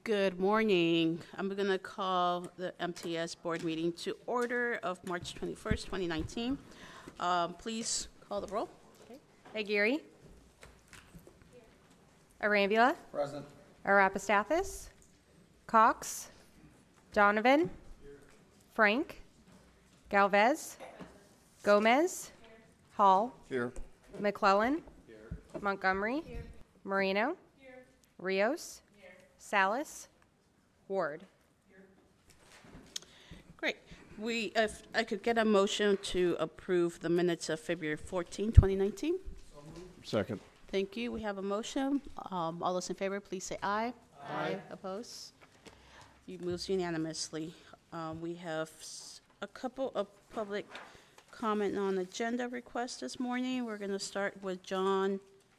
Good morning. I'm going to call the MTS board meeting to order of March 21st, 2019. Please call the roll. Aguirre. Arambula. Present. Arapastathis. Cox. Donovan. Frank. Galvez. Gomez. Hall. Here. McClellan. Montgomery. Moreno. Rios. Salas. Ward. Great. If I could get a motion to approve the minutes of February 14, 2019. Second. Thank you. We have a motion. All those in favor, please say aye. Aye. Opposed? You moves unanimously. We have a couple of public comment on agenda requests this morning. We're going to start with John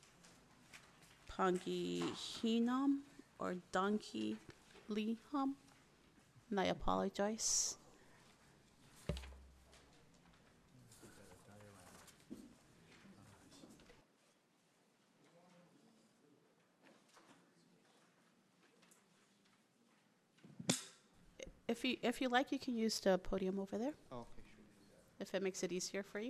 Pangihinam or Donkey Leham, and I apologize. If you like, you can use the podium over there. Oh, okay, sure. If it makes it easier for you.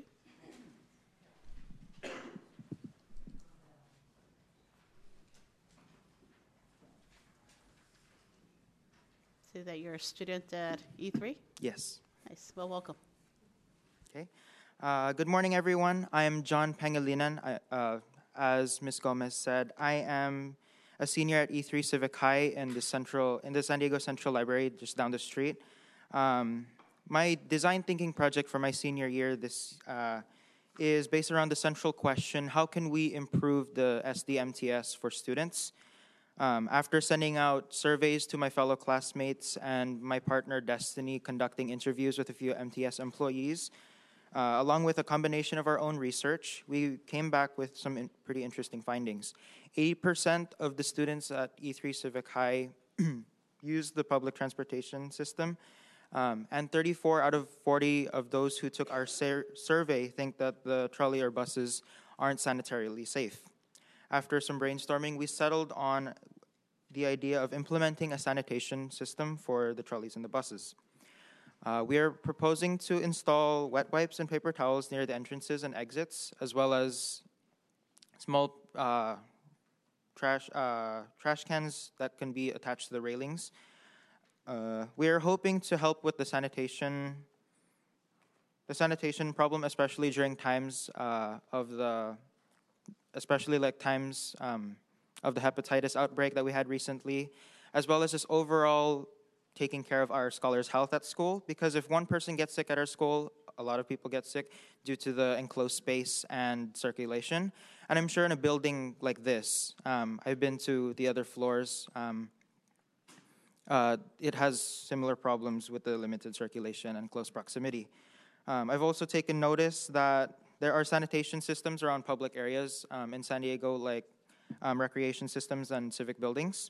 See that you're a student at E3? Yes. Nice. Well, welcome. Okay. Good morning, everyone. I am John Pangilinan. As Ms. Gomez said, I am a senior at E3 Civic High in the San Diego Central Library, just down the street. My design thinking project for my senior year is based around the central question: how can we improve the SDMTS for students? After sending out surveys to my fellow classmates and my partner Destiny conducting interviews with a few MTS employees, along with a combination of our own research, we came back with some pretty interesting findings. 80% of the students at E3 Civic High use the public transportation system, and 34 out of 40 of those who took our survey think that the trolley or buses aren't sanitarily safe. After some brainstorming, we settled on the idea of implementing a sanitation system for the trolleys and the buses. We are proposing to install wet wipes and paper towels near the entrances and exits, as well as small trash cans that can be attached to the railings. We are hoping to help with the sanitation problem, especially during times of the hepatitis outbreak that we had recently, as well as just overall taking care of our scholars' health at school. Because if one person gets sick at our school, a lot of people get sick due to the enclosed space and circulation. And I'm sure in a building like this, I've been to the other floors, it has similar problems with the limited circulation and close proximity. I've also taken notice that there are sanitation systems around public areas in San Diego, like recreation systems and civic buildings.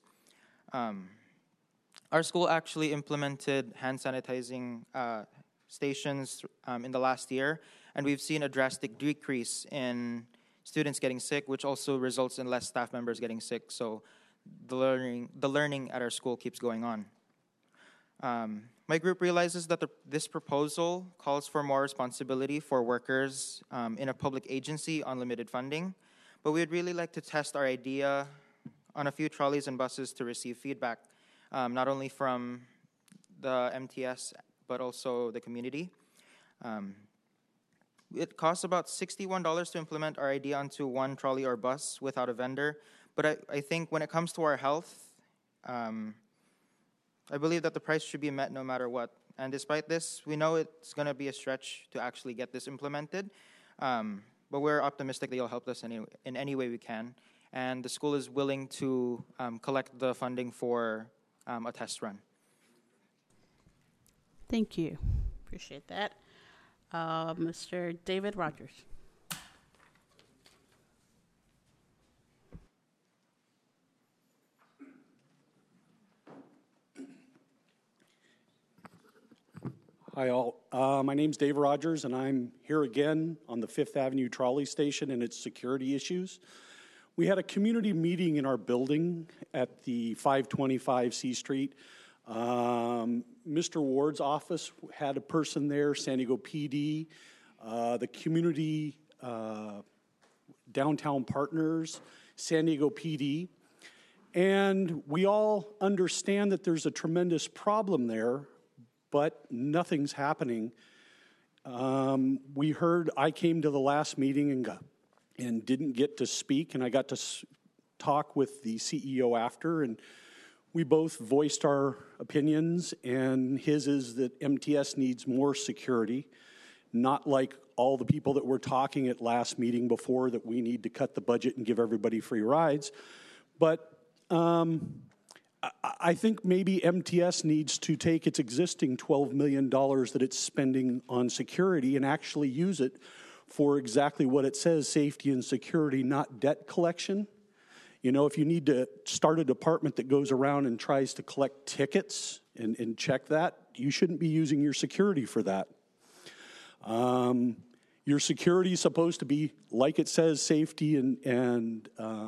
Our school actually implemented hand sanitizing stations in the last year, and we've seen a drastic decrease in students getting sick, which also results in less staff members getting sick. So the learning at our school keeps going on. My group realizes that this proposal calls for more responsibility for workers in a public agency on limited funding, but we'd really like to test our idea on a few trolleys and buses to receive feedback, not only from the MTS, but also the community. It costs about $61 to implement our idea onto one trolley or bus without a vendor, but I think when it comes to our health, I believe that the price should be met no matter what. And despite this, we know it's going to be a stretch to actually get this implemented, but we're optimistic that you'll help us in any way we can. And the school is willing to collect the funding for a test run. Thank you. Appreciate that. Mr. David Rogers. Hi all, my name's Dave Rogers and I'm here again on the Fifth Avenue Trolley Station and its security issues. We had a community meeting in our building at the 525 C Street. Mr. Ward's office had a person there, San Diego PD, the community downtown partners, San Diego PD. And we all understand that there's a tremendous problem there, but nothing's happening. I came to the last meeting and didn't get to speak, and I got to talk with the CEO after, and we both voiced our opinions, and his is that MTS needs more security, not like all the people that were talking at last meeting before that we need to cut the budget and give everybody free rides. But I think maybe MTS needs to take its existing $12 million that it's spending on security and actually use it for exactly what it says, safety and security, not debt collection. You know, if you need to start a department that goes around and tries to collect tickets and check that, you shouldn't be using your security for that. Your security is supposed to be, like it says, safety and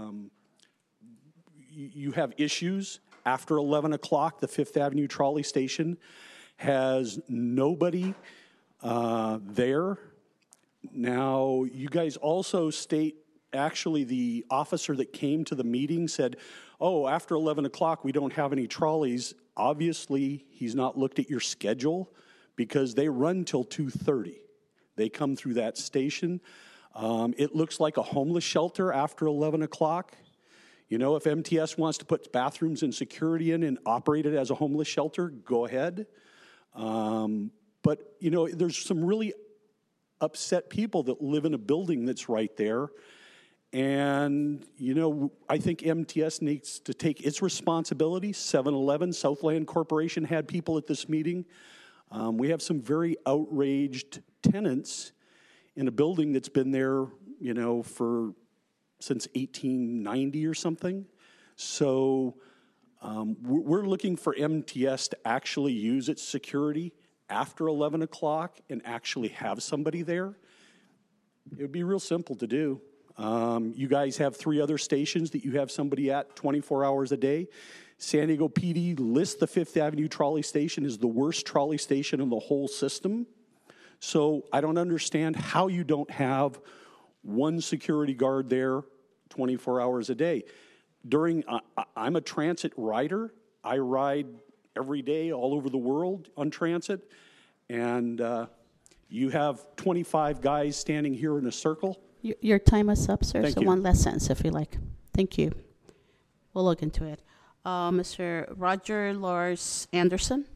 you have issues. After 11 o'clock, the Fifth Avenue trolley station has nobody there. Now, you guys also state, actually, the officer that came to the meeting said, oh, after 11 o'clock, we don't have any trolleys. Obviously, he's not looked at your schedule because they run till 2:30. They come through that station. It looks like a homeless shelter after 11 o'clock. You know, if MTS wants to put bathrooms and security in and operate it as a homeless shelter, go ahead. But, you know, there's some really upset people that live in a building that's right there. And, you know, I think MTS needs to take its responsibility. 7-Eleven, Southland Corporation had people at this meeting. We have some very outraged tenants in a building that's been there, you know, since 1890 or something. So we're looking for MTS to actually use its security after 11 o'clock and actually have somebody there. It would be real simple to do. You guys have 3 other stations that you have somebody at 24 hours a day. San Diego PD lists the Fifth Avenue trolley station as the worst trolley station in the whole system. So I don't understand how you don't have one security guard there 24 hours a day. I'm a transit rider. I ride every day all over the world on transit. And you have 25 guys standing here in a circle. Your time is up, sir. Thank so you. one last sentence, if you like. Thank you. We'll look into it. Mr. Roger Lars Anderson.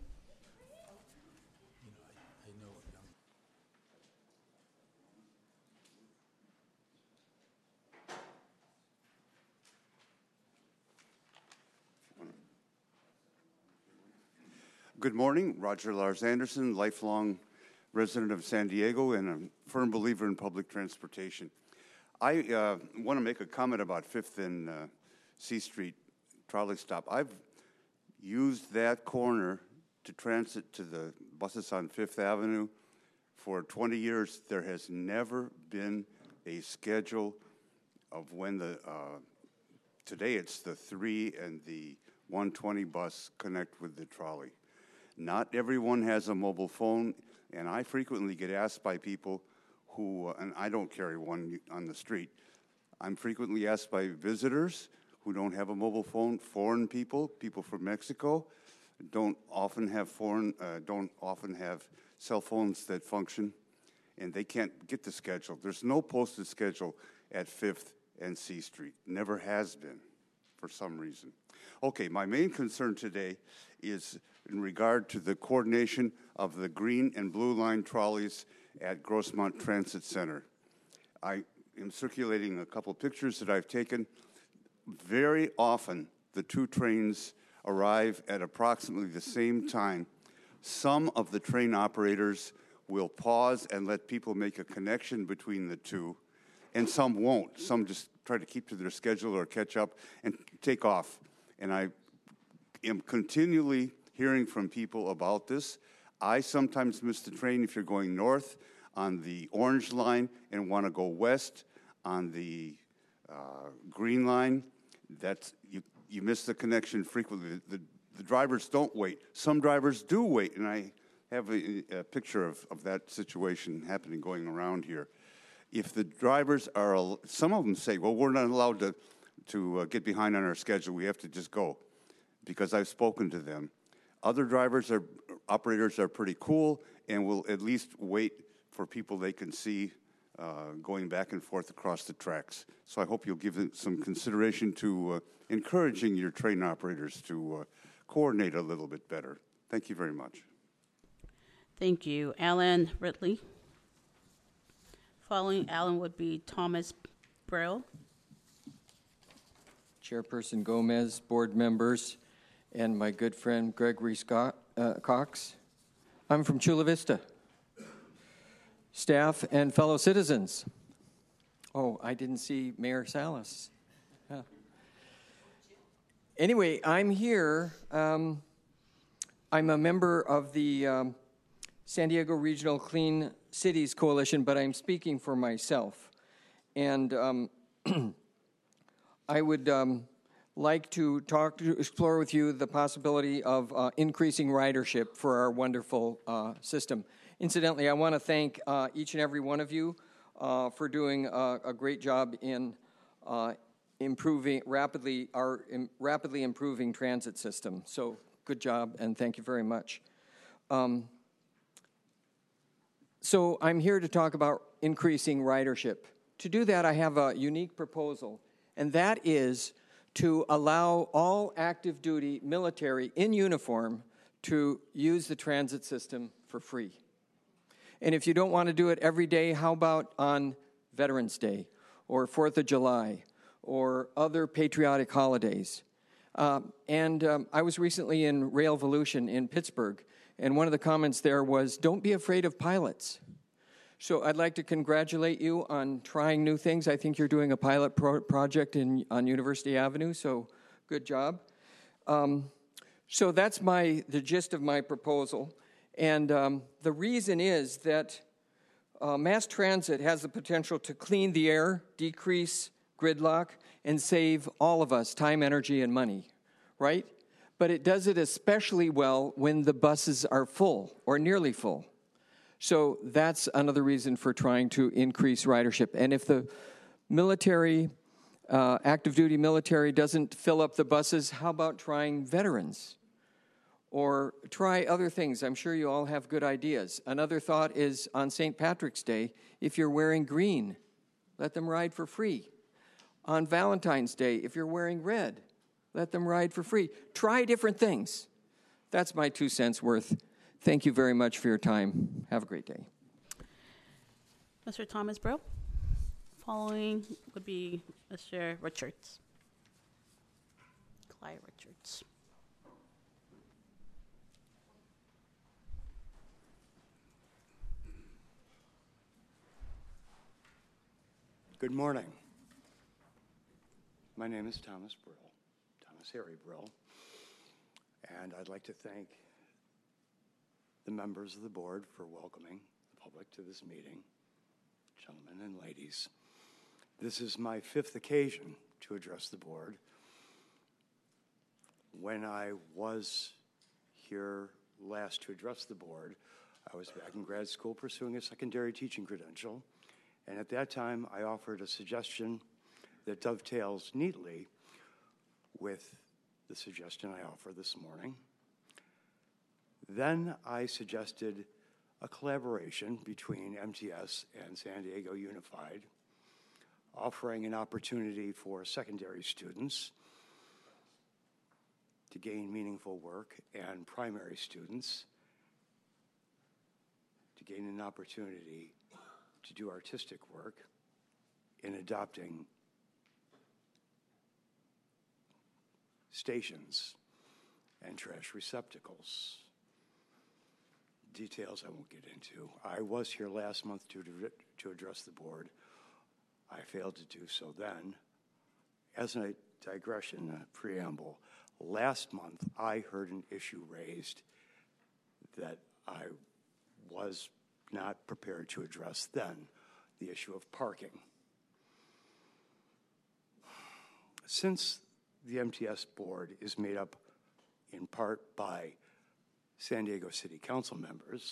Good morning, Roger Lars Anderson, lifelong resident of San Diego and a firm believer in public transportation. I want to make a comment about 5th and C Street trolley stop. I've used that corner to transit to the buses on 5th Avenue for 20 years. There has never been a schedule of when today it's the 3 and the 120 bus connect with the trolley. Not everyone has a mobile phone, and I frequently get asked by people who, and I don't carry one on the street, I'm frequently asked by visitors who don't have a mobile phone, foreign people from Mexico, don't often have cell phones that function, and they can't get the schedule. There's no posted schedule at 5th and C Street. Never has been, for some reason. Okay, my main concern today is in regard to the coordination of the green and blue line trolleys at Grossmont Transit Center. I am circulating a couple pictures that I've taken. Very often, the 2 trains arrive at approximately the same time. Some of the train operators will pause and let people make a connection between the 2, and some won't. Some just try to keep to their schedule or catch up and take off. And I am continually hearing from people about this. I sometimes miss the train if you're going north on the Orange Line and want to go west on the Green Line, that's, you miss the connection frequently. The drivers don't wait. Some drivers do wait, and I have a picture of that situation happening going around here. If the drivers are, some of them say, well, we're not allowed to get behind on our schedule. We have to just go, because I've spoken to them. Other operators are pretty cool and will at least wait for people they can see going back and forth across the tracks. So I hope you'll give it some consideration to encouraging your train operators to coordinate a little bit better. Thank you very much. Thank you. Alan Ridley. Following Alan would be Thomas Brill. Chairperson Gomez, board members, and my good friend Gregory Cox. I'm from Chula Vista. Staff and fellow citizens. Oh, I didn't see Mayor Salas. Yeah. Anyway, I'm here. I'm a member of the San Diego Regional Clean Cities Coalition, but I'm speaking for myself. And I would like to explore with you the possibility of increasing ridership for our wonderful system. Incidentally, I want to thank each and every one of you for doing a great job in rapidly improving transit system. So good job, and thank you very much. So I'm here to talk about increasing ridership. To do that, I have a unique proposal, and that is to allow all active duty military in uniform to use the transit system for free. And if you don't want to do it every day, how about on Veterans Day or 4th of July or other patriotic holidays? I was recently in Railvolution in Pittsburgh, and one of the comments there was, don't be afraid of pilots. So I'd like to congratulate you on trying new things. I think you're doing a pilot project on University Avenue, so good job. So that's the gist of my proposal. And the reason is that mass transit has the potential to clean the air, decrease gridlock, and save all of us time, energy, and money, right? But it does it especially well when the buses are full or nearly full. So that's another reason for trying to increase ridership. And if the military, active duty military doesn't fill up the buses, how about trying veterans? Or try other things. I'm sure you all have good ideas. Another thought is on St. Patrick's Day, if you're wearing green, let them ride for free. On Valentine's Day, if you're wearing red, let them ride for free. Try different things. That's my 2 cents worth. Thank you very much for your time. Have a great day. Mr. Thomas Brill. Following would be Mr. Richards. Clyde Richards. Good morning. My name is Thomas Brill, Thomas Harry Brill, and I'd like to thank the members of the board for welcoming the public to this meeting, gentlemen and ladies. This is my 5th occasion to address the board. When I was here last to address the board, I was back in grad school pursuing a secondary teaching credential. And at that time, I offered a suggestion that dovetails neatly with the suggestion I offer this morning. Then I suggested a collaboration between MTS and San Diego Unified, offering an opportunity for secondary students to gain meaningful work and primary students to gain an opportunity to do artistic work in adopting stations and trash receptacles. Details I won't get into. I was here last month to address the board. I failed to do so then. As a digression, a preamble, last month I heard an issue raised that I was not prepared to address then, the issue of parking. Since the MTS board is made up in part by San Diego City Council members,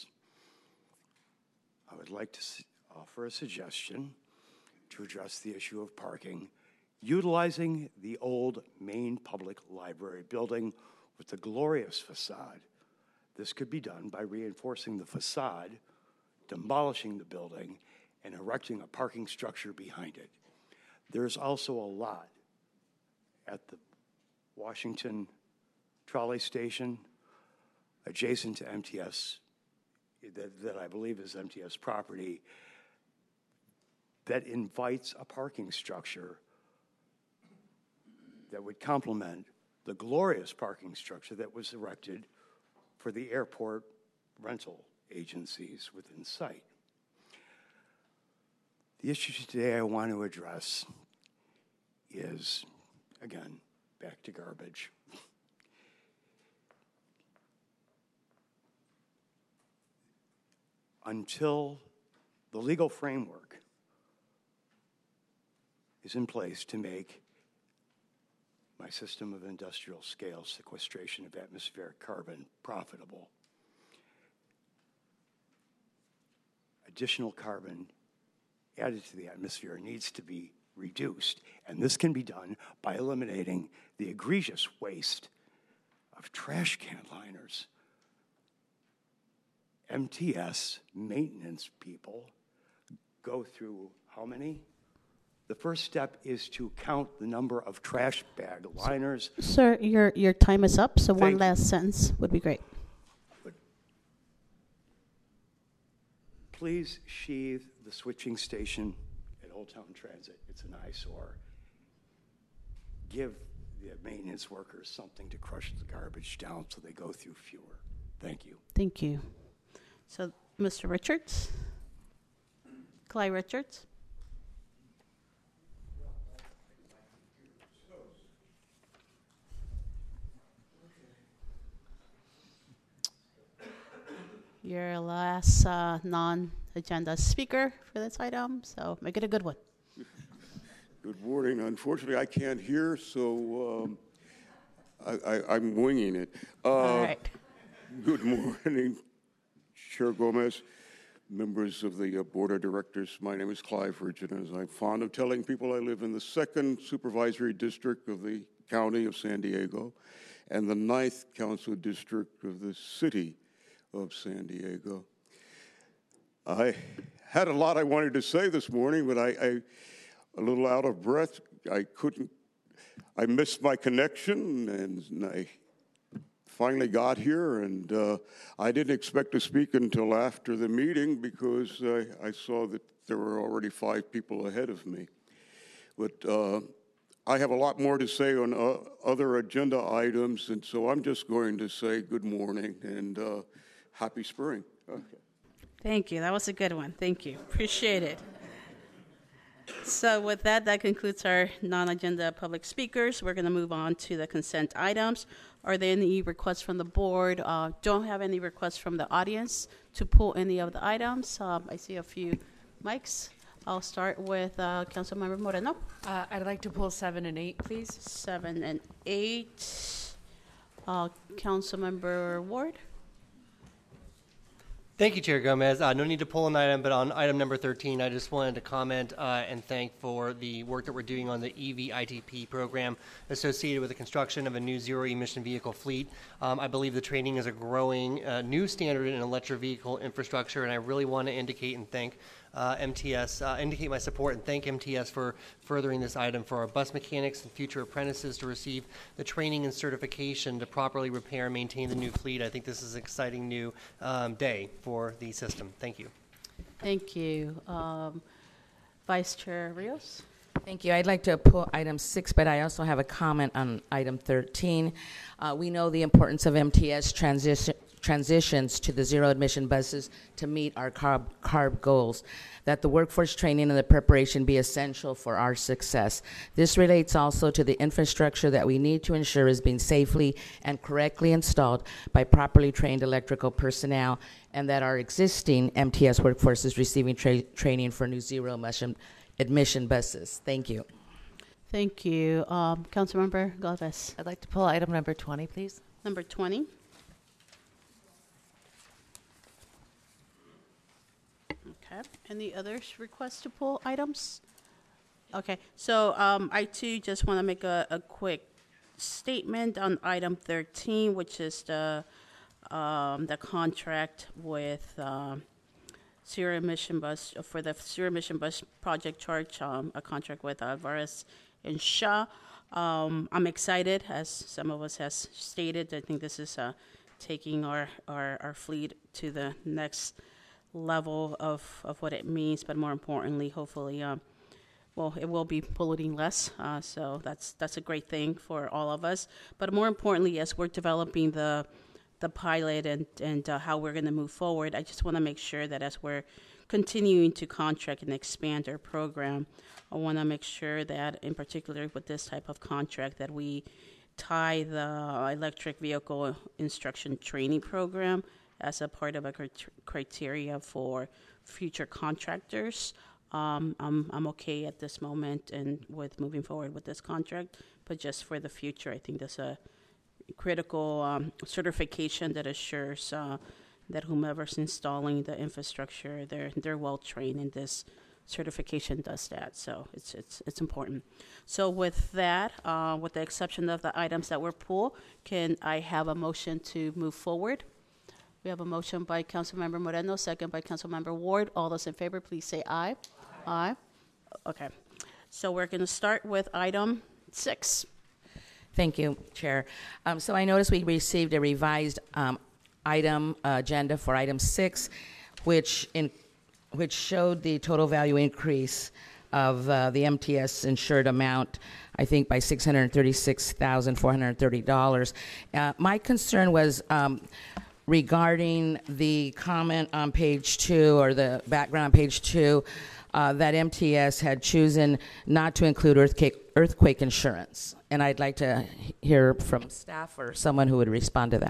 I would like to offer a suggestion to address the issue of parking, utilizing the old main public library building with the glorious facade. This could be done by reinforcing the facade, demolishing the building, and erecting a parking structure behind it. There's also a lot at the Washington trolley station adjacent to MTS that I believe is MTS property that invites a parking structure that would complement the glorious parking structure that was erected for the airport rental agencies within sight. The issue today I want to address is, again, back to garbage. Until the legal framework is in place to make my system of industrial scale sequestration of atmospheric carbon profitable, additional carbon added to the atmosphere needs to be reduced, and this can be done by eliminating the egregious waste of trash can liners. MTS maintenance people go through how many? The first step is to count the number of trash bag liners. Sir, your time is up, so one Thank you. last sentence would be great. Please sheathe the switching station at Old Town Transit. It's an eyesore. Give the maintenance workers something to crush the garbage down so they go through fewer. Thank you. Thank you. So, Mr. Richards? Clyde Richards? Your last non-agenda speaker for this item, so make it a good one. Good morning. Unfortunately, I can't hear, so I'm winging it. All right. Good morning, Chair Gomez, members of the Board of Directors. My name is Clive Richard, and as I'm fond of telling people, I live in the 2nd Supervisory District of the County of San Diego and the 9th Council District of the City of San Diego. I had a lot I wanted to say this morning, but I a little out of breath. I missed my connection, and I finally got here, and I didn't expect to speak until after the meeting because I saw that there were already 5 people ahead of me. But I have a lot more to say on other agenda items, and so I'm just going to say good morning and happy spring. Okay. Thank you. That was a good one. Thank you. Appreciate it. So with that, that concludes our non-agenda public speakers. We're going to move on to the consent items. Are there any requests from the board? Don't have any requests from the audience to pull any of the items. I see a few mics. I'll start with Councilmember Moreno. I'd like to pull 7 and 8, please. 7 and 8. Councilmember Ward. Thank you, Chair Gomez. No need to pull an item, but on item number 13, I just wanted to comment and thank for the work that we're doing on the EV ITP program associated with the construction of a new zero-emission vehicle fleet. I believe the training is a growing new standard in electric vehicle infrastructure, and I really want to indicate and thank MTS, indicate my support and thank MTS for furthering this item for our bus mechanics and future apprentices to receive the training and certification to properly repair and maintain the new fleet. I think this is an exciting new day for the system. Thank you. Thank you. Vice Chair Rios. Thank you. I'd like to pull item 6, but I also have a comment on item 13. We know the importance of MTS transitions to the zero-emission buses to meet our CARB goals, that the workforce training and the preparation be essential for our success. This relates also to the infrastructure that we need to ensure is being safely and correctly installed by properly trained electrical personnel, and that our existing MTS workforce is receiving training for new zero-emission buses. Thank you. Thank you. Councilmember Galvez. I'd like to pull item number 20, please. Number 20. Okay. Any others requests to pull items? Okay. So I too just want to make a quick statement on item 13, which is the contract with zero emission bus for the zero emission bus project charge. A contract with Alvarez and Shaw. I'm excited, as some of us has stated. I think this is taking our fleet to the next level of what it means, but more importantly, hopefully, it will be polluting less. So that's a great thing for all of us. But more importantly, as we're developing the pilot and how we're going to move forward, I just want to make sure that as we're continuing to contract and expand our program, I want to make sure that, in particular with this type of contract, that we tie the electric vehicle instruction training program as a part of a criteria for future contractors. I'm okay at this moment and with moving forward with this contract, but just for the future, I think that's a critical certification that assures that whomever's installing the infrastructure, they're well trained, and this certification does that. So it's important. So with that, with the exception of the items that were pulled, can I have a motion to move forward? We have a motion by Councilmember Moreno, second by Councilmember Ward. All those in favor, please say aye. Aye. Okay. So we're going to start with item 6. Thank you, Chair. So I noticed we received a revised item agenda for item 6, which showed the total value increase of the MTS insured amount, I think, by $636,430. My concern was regarding the comment on page 2, or the background on page 2, that MTS had chosen not to include earthquake insurance. And I'd like to hear from staff or someone who would respond to that.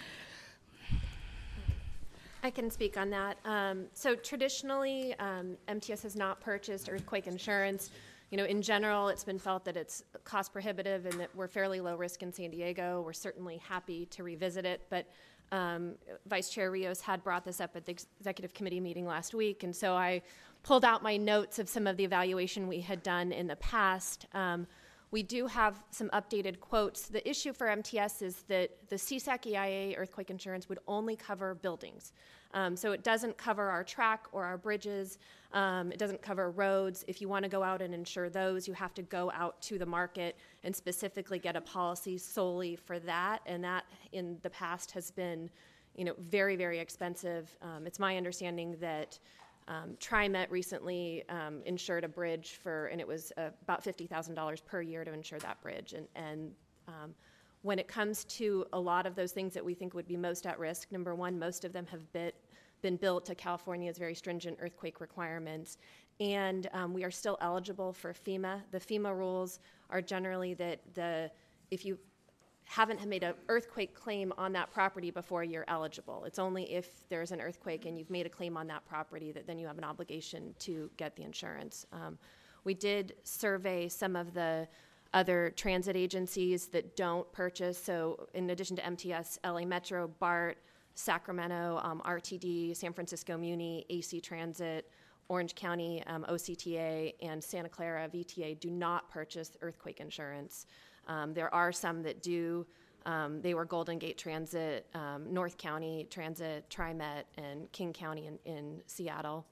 I can speak on that. So traditionally, MTS has not purchased earthquake insurance. You know, in general, it's been felt that it's cost prohibitive and that we're fairly low risk in San Diego. We're certainly happy to revisit it, but Vice Chair Rios had brought this up at the executive committee meeting last week, and so I pulled out my notes of some of the evaluation we had done in the past. We do have some updated quotes. The issue for MTS is that the CSAC EIA earthquake insurance would only cover buildings. So it doesn't cover our track or our bridges. It doesn't cover roads. If you want to go out and insure those, you have to go out to the market and specifically get a policy solely for that. And that in the past has been, very, very expensive. It's my understanding that TriMet recently insured a bridge and it was about $50,000 per year to insure that bridge. And when it comes to a lot of those things that we think would be most at risk, number one, most of them have been built to California's very stringent earthquake requirements. And we are still eligible for FEMA. The FEMA rules are generally that if you haven't made an earthquake claim on that property before, you're eligible. It's only if there's an earthquake and you've made a claim on that property that then you have an obligation to get the insurance. We did survey some of the other transit agencies that don't purchase. So in addition to MTS, LA Metro, BART, Sacramento, RTD, San Francisco Muni, AC Transit, Orange County, OCTA, and Santa Clara VTA do not purchase earthquake insurance. There are some that do. They were Golden Gate Transit, North County Transit, TriMet, and King County in Seattle.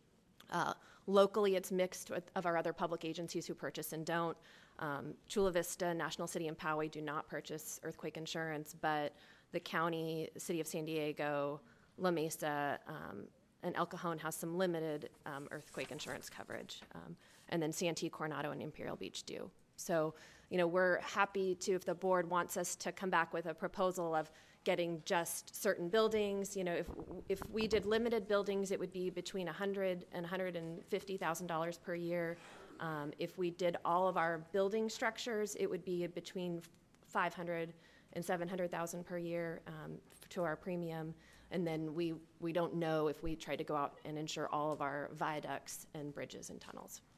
Locally, it's mixed of our other public agencies who purchase and don't. Chula Vista, National City, and Poway do not purchase earthquake insurance, but the county, the city of San Diego, La Mesa, and El Cajon has some limited earthquake insurance coverage. And then Santee, Coronado, and Imperial Beach do. So, we're happy to, if the board wants us to come back with a proposal of getting just certain buildings. If we did limited buildings, it would be between $100,000 and $150,000 per year. If we did all of our building structures, it would be between $500,000 and $700,000 per year to our premium. And then we don't know if we try to go out and insure all of our viaducts and bridges and tunnels.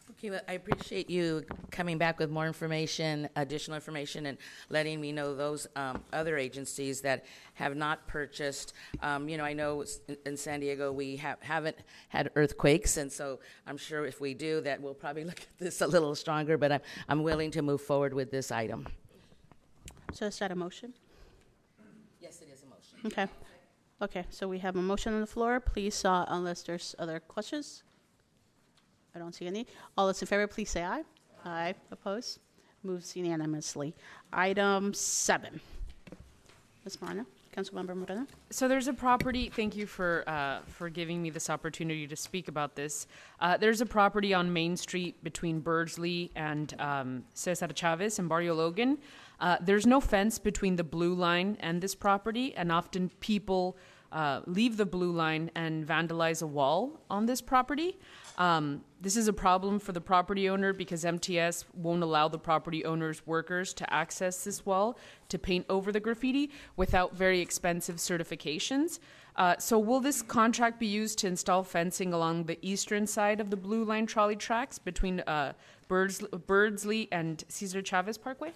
Okay, well, I appreciate you coming back with more information, additional information, and letting me know those other agencies that have not purchased. I know in San Diego we haven't had earthquakes, and so I'm sure if we do, that we'll probably look at this a little stronger, but I'm willing to move forward with this item. So is that a motion? Yes, it is a motion. Okay. Okay, so we have a motion on the floor. Please, unless there's other questions. I don't see any. All those in favor, please say aye. Aye. Opposed? Moves unanimously. Item 7. Ms. Moreno, Councilmember Moreno. So there's a property, thank you for giving me this opportunity to speak about this. There's a property on Main Street between Birdsley and Cesar Chavez and Barrio Logan. There's no fence between the blue line and this property, and often people leave the blue line and vandalize a wall on this property. This is a problem for the property owner because MTS won't allow the property owner's workers to access this wall to paint over the graffiti without very expensive certifications. So will this contract be used to install fencing along the eastern side of the blue line trolley tracks between Birdsley and Cesar Chavez Parkway?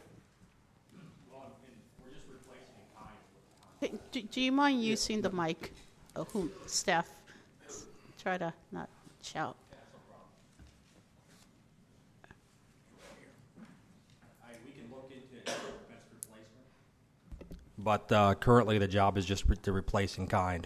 Hey, do you mind using the mic? Staff, try to not shout. We can look into fence replacement. But currently the job is just to replace in kind.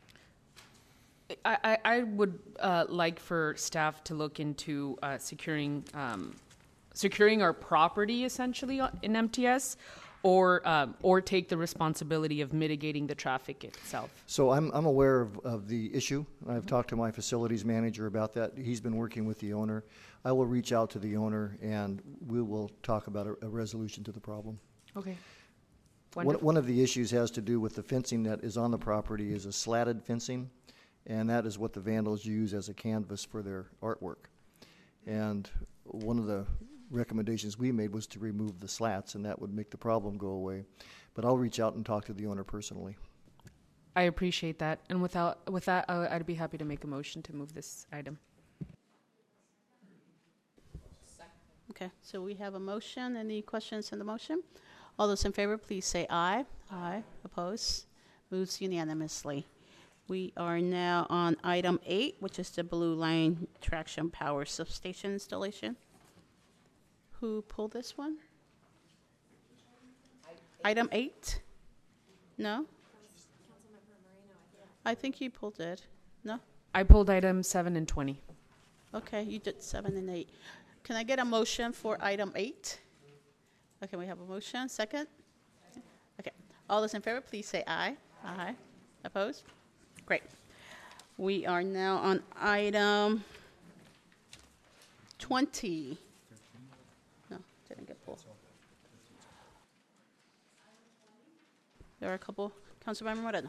I would like for staff to look into securing our property essentially in MTS, or take the responsibility of mitigating the traffic itself. So I'm aware of the issue. I've talked to my facilities manager about that. He's been working with the owner. I will reach out to the owner and we will talk about a resolution to the problem. Okay. One of the issues has to do with the fencing that is on the property is a slatted fencing, and that is what the vandals use as a canvas for their artwork. And one of the recommendations we made was to remove the slats, and that would make the problem go away. But I'll reach out and talk to the owner personally. I appreciate that. And with that, I'd be happy to make a motion to move this item. Okay, so we have a motion. Any questions on the motion? All those in favor, please say aye. Aye. Opposed? Moves unanimously. We are now on item 8, which is the Blue Line Traction Power Substation installation. Who pulled this one? Item 8? No? I think you pulled it. No? I pulled item 7 and 20. Okay, you did 7 and 8. Can I get a motion for item 8? Okay, we have a motion. Second? Okay. All those in favor, please say aye. Aye. Opposed? Great. We are now on item 20. No, didn't get pulled. There are a couple. Councilmember Moreno.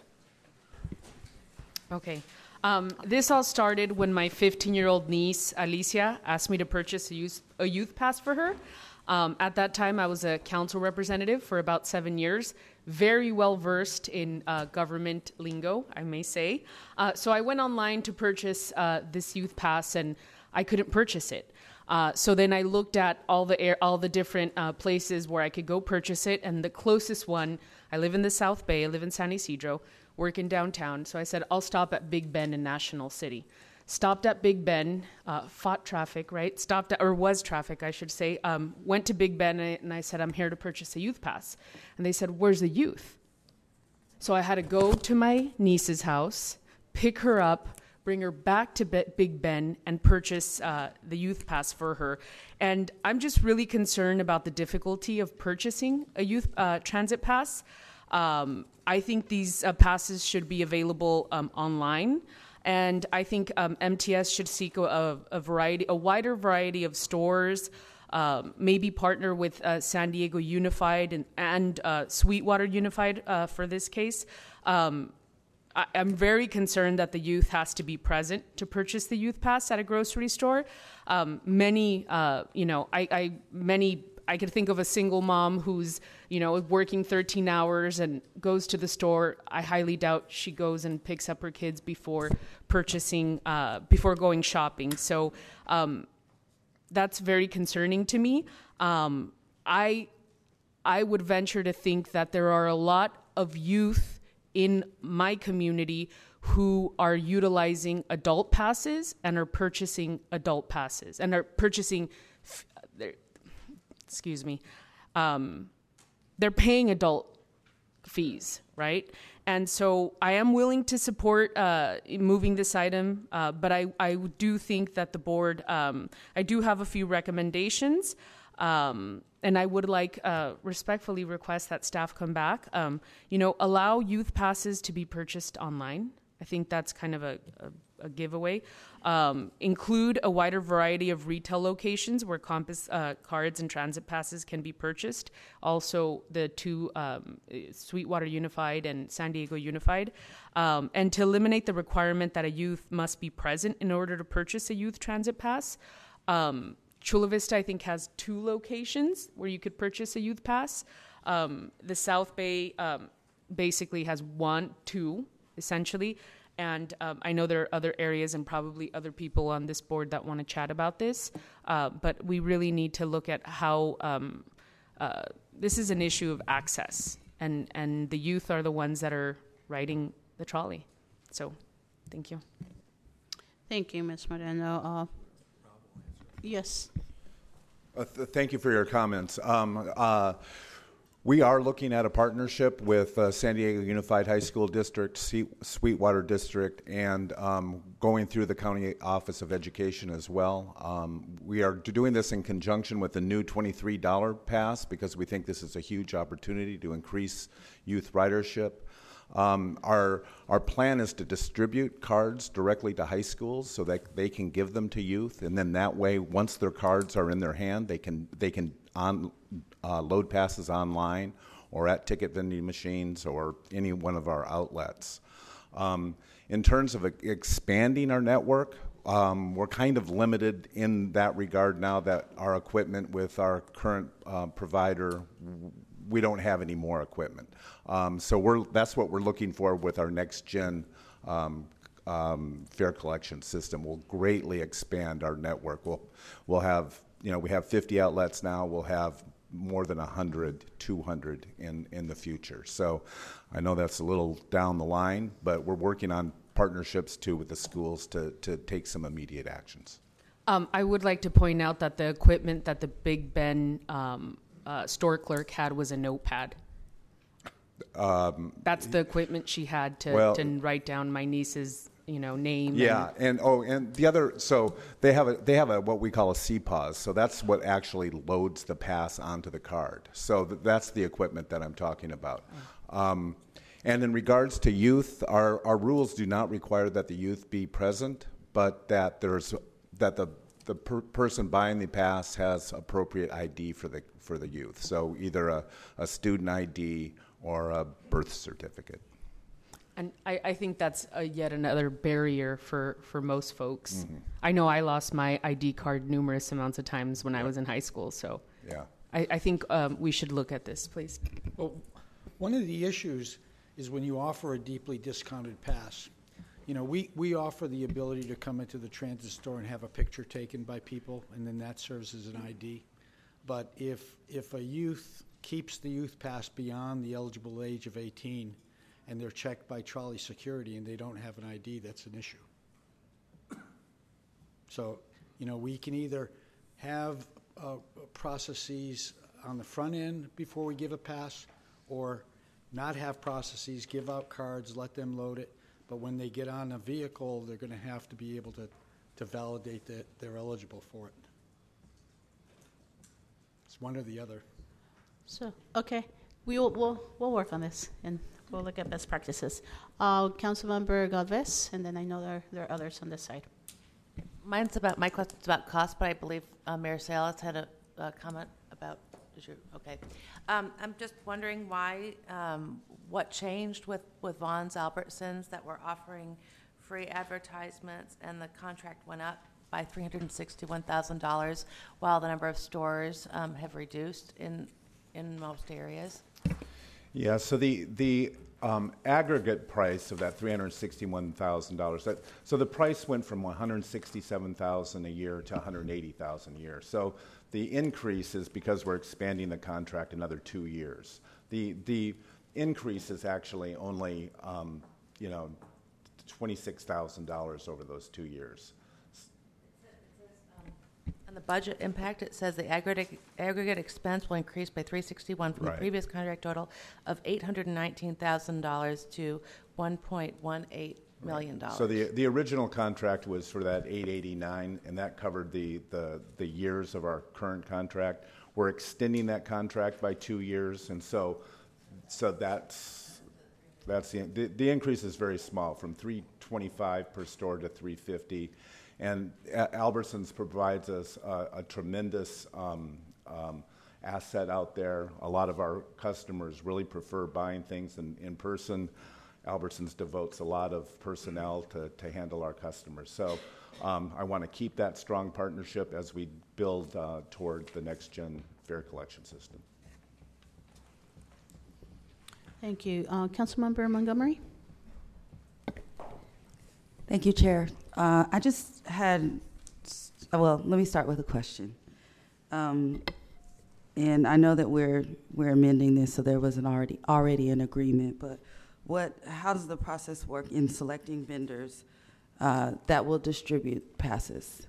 Okay. This all started when my 15-year-old niece, Alicia, asked me to purchase a youth pass for her. At that time, I was a council representative for about 7 years, very well versed in government lingo, I may say. So I went online to purchase this youth pass, and I couldn't purchase it. So then I looked at all the different places where I could go purchase it, and the closest one, I live in the South Bay, I live in San Isidro, work in downtown, so I said, I'll stop at Big Ben in National City. Stopped at Big Ben, fought traffic, right? Was traffic, I should say. Went to Big Ben, and I said, I'm here to purchase a youth pass. And they said, where's the youth? So I had to go to my niece's house, pick her up, bring her back to Big Ben, and purchase the youth pass for her. And I'm just really concerned about the difficulty of purchasing a youth transit pass. I think these passes should be available online. And I think MTS should seek a wider variety of stores, maybe partner with San Diego Unified and Sweetwater Unified for this case. I'm very concerned that the youth has to be present to purchase the youth pass at a grocery store. I could think of a single mom who's, working 13 hours and goes to the store. I highly doubt she goes and picks up her kids before purchasing, before going shopping. So that's very concerning to me. I would venture to think that there are a lot of youth in my community who are utilizing adult passes and are purchasing adult passes and are purchasing, they're paying adult fees, right? And so I am willing to support moving this item, but I do think that the board, I do have a few recommendations, and I would like respectfully request that staff come back. Allow youth passes to be purchased online. I think that's kind of a giveaway. Include a wider variety of retail locations where Compass cards and transit passes can be purchased. Also, the two Sweetwater Unified and San Diego Unified. And to eliminate the requirement that a youth must be present in order to purchase a youth transit pass. Chula Vista, I think, has 2 locations where you could purchase a youth pass. The South Bay basically has 2, essentially. And I know there are other areas and probably other people on this board that want to chat about this. But we really need to look at how this is an issue of access. And the youth are the ones that are riding the trolley. So, thank you. Thank you, Ms. Moreno. Yes. Thank you for your comments. We are looking at a partnership with San Diego Unified High School District, Sweetwater District, and going through the County Office of Education as well. We are doing this in conjunction with the new $23 pass because we think this is a huge opportunity to increase youth ridership. Our plan is to distribute cards directly to high schools so that they can give them to youth, and then that way, once their cards are in their hand, they can load passes online or at ticket vending machines or any one of our outlets. In terms of expanding our network, we're kind of limited in that regard now that our equipment with our current provider, we don't have any more equipment. So that's what we're looking for with our next gen fare collection system. We'll greatly expand our network. We'll have, we have 50 outlets now. We'll have more than 100, 200 in the future. So I know that's a little down the line, but we're working on partnerships too with the schools to take some immediate actions. I would like to point out that the equipment that the Big Ben store clerk had was a notepad. That's the equipment she had to write down my niece's name. Yeah, and the other, so they have a what we call a CPOS, so that's what actually loads the pass onto the card. So that's the equipment that I'm talking about. And in regards to youth, our rules do not require that the youth be present, but that the person buying the pass has appropriate ID for the youth. So either a student ID or a birth certificate. And I think that's yet another barrier for most folks. Mm-hmm. I know I lost my ID card numerous amounts of times when I was in high school. So yeah, I think we should look at this, please. Well, one of the issues is when you offer a deeply discounted pass. We offer the ability to come into the transit store and have a picture taken by people, and then that serves as an ID. But if a youth keeps the youth pass beyond the eligible age of 18, and they're checked by trolley security and they don't have an ID, that's an issue. So, we can either have processes on the front end before we give a pass, or not have processes, give out cards, let them load it, but when they get on a vehicle, they're going to have to be able to validate that they're eligible for it. It's one or the other. So, okay, we'll work on this, and we'll look at best practices. Councilmember Galvez, and then I know there are others on this side. My question's about cost, but I believe Mayor Salas had a comment about. Okay. I'm just wondering why, what changed with Vons Albertsons that were offering free advertisements, and the contract went up by $361,000 while the number of stores have reduced in most areas. Yeah, so the aggregate price of that $361,000. So the price went from $167,000 a year to $180,000 a year. So the increase is because we're expanding the contract another 2 years. The increase is actually only $26,000 over those 2 years. On the budget impact, it says the aggregate expense will increase by $361 from the previous contract total of $819,000 to $1.18 million. So the original contract was for that $889, and that covered the years of our current contract. We're extending that contract by 2 years, and so that's the increase is very small, from $325 per store to $350. And Albertsons provides us a tremendous asset out there. A lot of our customers really prefer buying things in person. Albertsons devotes a lot of personnel to handle our customers. So I want to keep that strong partnership as we build toward the next-gen fare collection system. Thank you. Councilmember Montgomery? Thank you, Chair. I just had, well, let me start with a question. And I know that we're amending this, so there wasn't already an agreement, but how does the process work in selecting vendors that will distribute passes?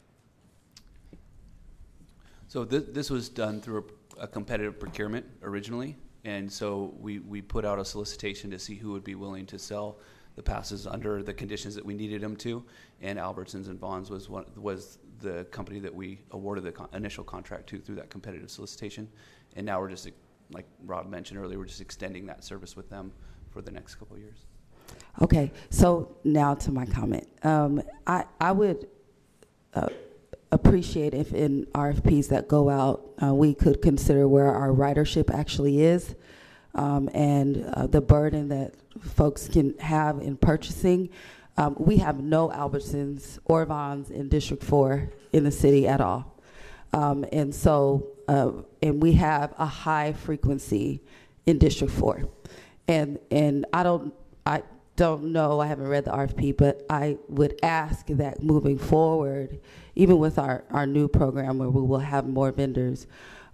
So this was done through a competitive procurement originally, and so we put out a solicitation to see who would be willing to sell the passes under the conditions that we needed them to, and Albertsons and Vons was the company that we awarded the initial contract to through that competitive solicitation, and now we're just, like Rob mentioned earlier, we're just extending that service with them for the next couple of years. Okay, so now to my comment. I would appreciate if in RFPs that go out, we could consider where our ridership actually is, and the burden that folks can have in purchasing. We have no Albertsons or Vons in District 4 in the city at all. And so, and we have a high frequency in District 4. And I don't know, I haven't read the RFP, but I would ask that moving forward, even with our new program where we will have more vendors,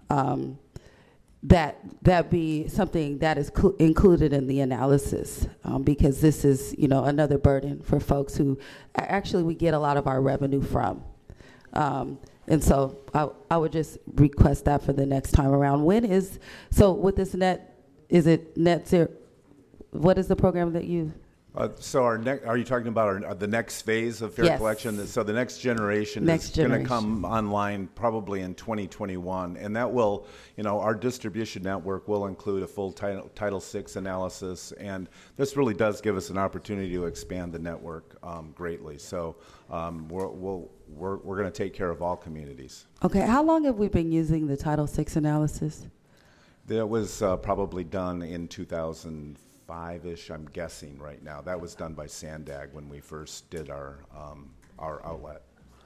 that be something that is included in the analysis, because this is, another burden for folks who actually we get a lot of our revenue from. And so I would just request that for the next time around. So with this is it net zero? What is the program that you? So are you talking about the next phase of fare collection? So the next generation is going to come online probably in 2021, and that will, our distribution network will include a full Title VI analysis, and this really does give us an opportunity to expand the network greatly. So we're going to take care of all communities. Okay, how long have we been using the Title VI analysis? That was probably done in 2005-ish, I'm guessing right now. That was done by Sandag when we first did our outlet.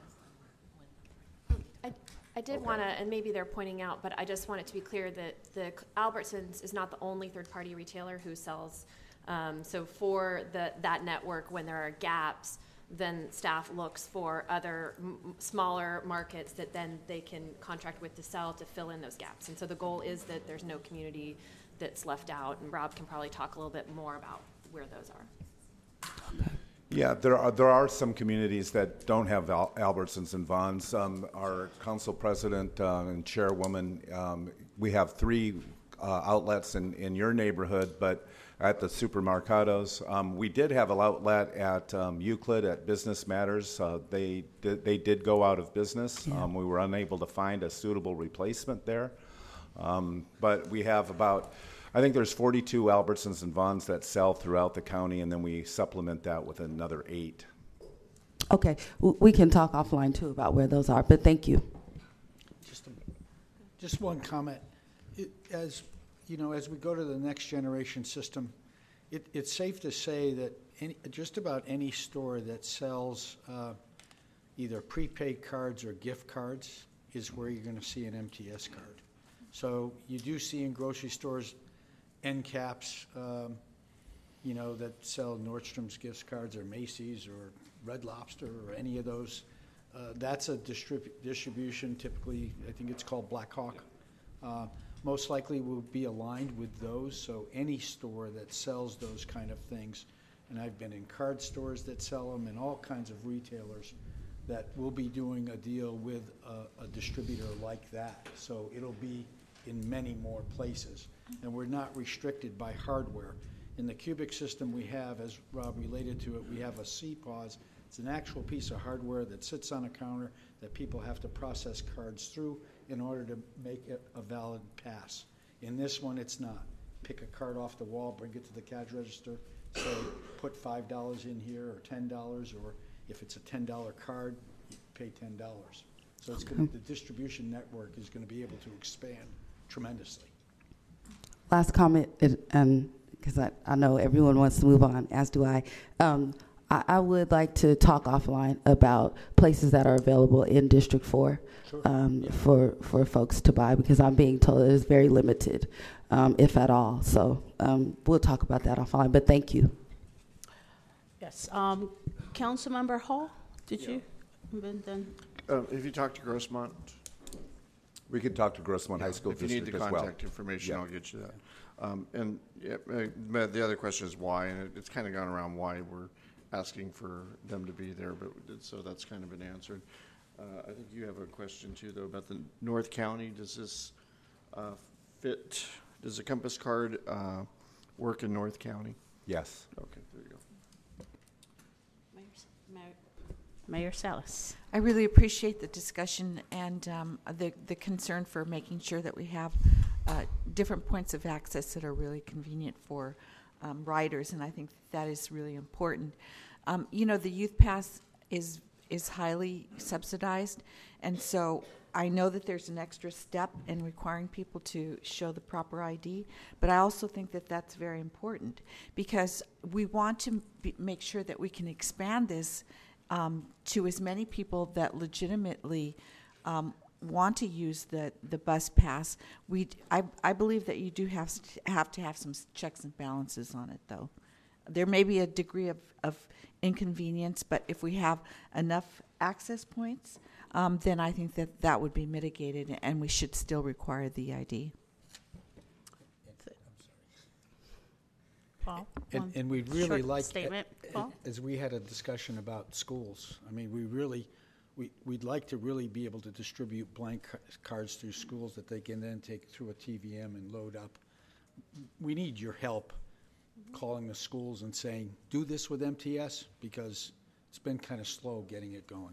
I did want to, and maybe they're pointing out, but I just want it to be clear that the Albertsons is not the only third-party retailer who sells. So for that network, when there are gaps, then staff looks for other smaller markets that then they can contract with to sell to fill in those gaps. And so the goal is that there's no community that's left out, and Rob can probably talk a little bit more about where those are. Yeah, there are some communities that don't have Albertsons and Vons. Our council president and chairwoman, we have 3 outlets in your neighborhood, but at the supermercados. We did have an outlet at Euclid at Business Matters. They did go out of business. Yeah. We were unable to find a suitable replacement there. But we have I think there's 42 Albertsons and Vons that sell throughout the county, and then we supplement that with another 8. Okay, we can talk offline too about where those are, but thank you. Just one comment. As we go to the next generation system, it's safe to say that just about any store that sells either prepaid cards or gift cards is where you're going to see an MTS card. So you do see in grocery stores end caps, that sell Nordstrom's gift cards or Macy's or Red Lobster or any of those. That's a distribution, typically, I think it's called Black Hawk. Most likely will be aligned with those, so any store that sells those kind of things, and I've been in card stores that sell them and all kinds of retailers that will be doing a deal with a distributor like that. So it'll be in many more places. And we're not restricted by hardware. In the cubic system we have, as Rob related to it, we have a CPOS. It's an actual piece of hardware that sits on a counter that people have to process cards through in order to make it a valid pass. In this one, it's not. Pick a card off the wall, bring it to the cash register, say, put $5 in here or $10, or if it's a $10 card, you pay $10. So it's going the distribution network is going to be able to expand tremendously. Last comment, because I know everyone wants to move on, as do I. I would like to talk offline about places that are available in District 4 for folks to buy, because I'm being told it is very limited, if at all. So we'll talk about that offline, but thank you. Yes. Councilmember Hall, did you? And then If you talk to Grossmont, we could talk to Grossmont High School if you District need the as well. contact information, I'll get you that. The other question is why, and it's kind of gone around why we're asking for them to be there, but so that's kind of been answered. I think you have a question too, though, about the North County. Does this fit? Does the Compass card work in North County? Yes. Okay, there you go. Mayor Salas. I really appreciate the discussion and the concern for making sure that we have different points of access that are really convenient for riders, and I think that is really important. The Youth Pass is highly subsidized, and so I know that there's an extra step in requiring people to show the proper ID, but I also think that that's very important because we want to make sure that we can expand this to as many people that legitimately want to use the bus pass. I believe that you do have to have some checks and balances on it, though. There may be a degree of inconvenience, but if we have enough access points, then I think that would be mitigated, and we should still require the ID. Paul, and we'd really like, statement, Paul? As we had a discussion about schools, I mean, we'd like to really be able to distribute blank cards through schools that they can then take through a TVM and load up. We need your help calling the schools and saying, do this with MTS, because it's been kind of slow getting it going.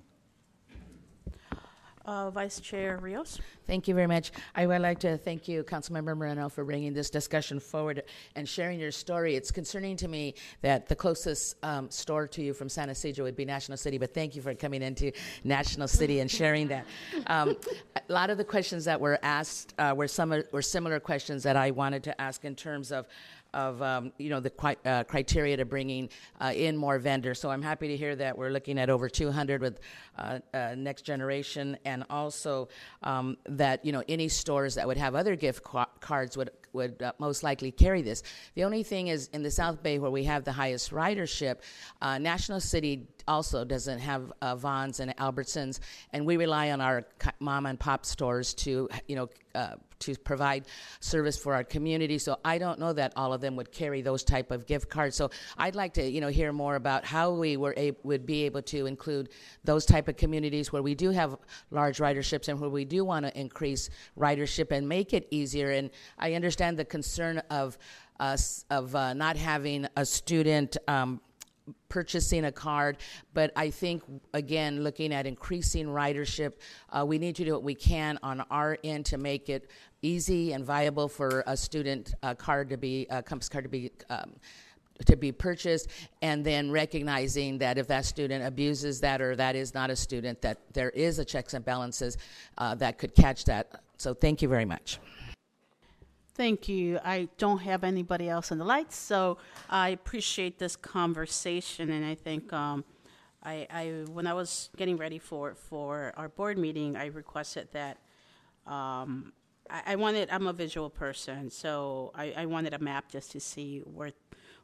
Vice Chair Rios. Thank you very much. I would like to thank you, Councilmember Moreno, for bringing this discussion forward and sharing your story. It's concerning to me that the closest store to you from San Ysidro would be National City, but thank you for coming into National City and sharing that. A lot of the questions that were asked were similar questions that I wanted to ask in terms of the criteria to bringing in more vendors. So I'm happy to hear that we're looking at over 200 with Next Generation, and also that any stores that would have other gift cards would most likely carry this. The only thing is in the South Bay, where we have the highest ridership, National City also doesn't have Vons and Albertsons, and we rely on our mom and pop stores to provide service for our community. So I don't know that all of them would carry those type of gift cards. So I'd like to hear more about how we would be able to include those type of communities where we do have large riderships and where we do want to increase ridership and make it easier. And I understand the concern of not having a student purchasing a card, but I think, again, looking at increasing ridership, we need to do what we can on our end to make it easy and viable for a student card to be Compass card to be purchased, and then recognizing that if that student abuses that or that is not a student, that there is a checks and balances that could catch that. So thank you very much. Thank you. I don't have anybody else in the lights, so I appreciate this conversation. And I think I when I was getting ready for our board meeting, I requested that I'm a visual person, so I wanted a map just to see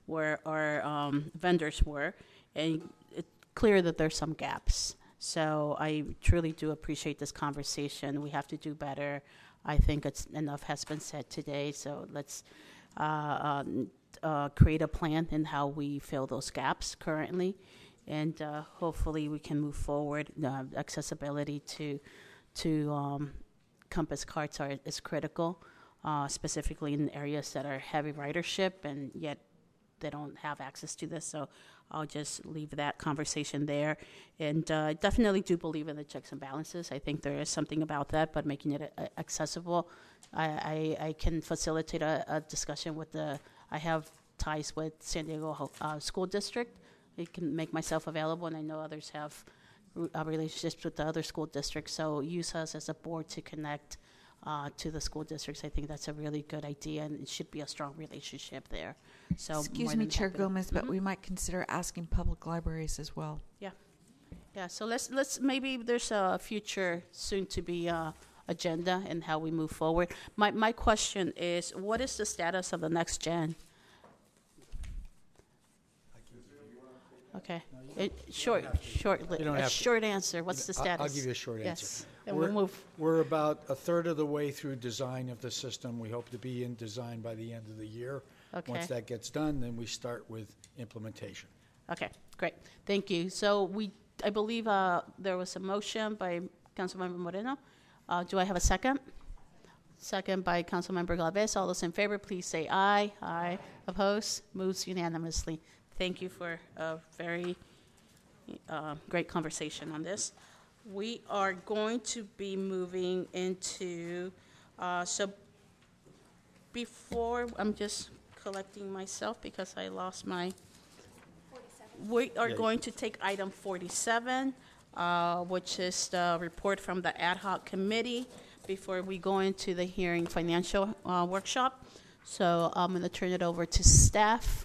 where our vendors were, and it's clear that there's some gaps. So I truly do appreciate this conversation. We have to do better. I think enough has been said today, so let's create a plan in how we fill those gaps currently, and hopefully we can move forward. Accessibility to Compass carts is critical, specifically in areas that are heavy ridership, and yet they don't have access to this. So I'll just leave that conversation there. And I definitely do believe in the checks and balances. I think there is something about that, but making it accessible. I can facilitate a discussion with I have ties with San Diego School District. I can make myself available, and I know others have relationships with the other school districts. So use us as a board to connect to the school districts. I think that's a really good idea, and it should be a strong relationship there. So excuse me, Chair Gomez, but we might consider asking public libraries as well. Yeah. So let's maybe there's a future soon to be agenda and how we move forward. My question is, what is the status of the next gen? Okay. Short answer. What's the status? I'll give you a short answer. Yes. Then we'll move. We're about a third of the way through design of the system. We hope to be in design by the end of the year. Okay. Once that gets done, then we start with implementation. Okay, great. Thank you. So I believe there was a motion by Councilmember Moreno. Do I have a second? Second by Councilmember Galvez. All those in favor, please say aye. Aye. Opposed? Moves unanimously. Thank you for a very great conversation on this. We are going to be moving into, so before, I'm just collecting myself because I lost my, 47. We are going to take item 47, which is the report from the ad hoc committee before we go into the hearing financial workshop. So I'm going to turn it over to staff.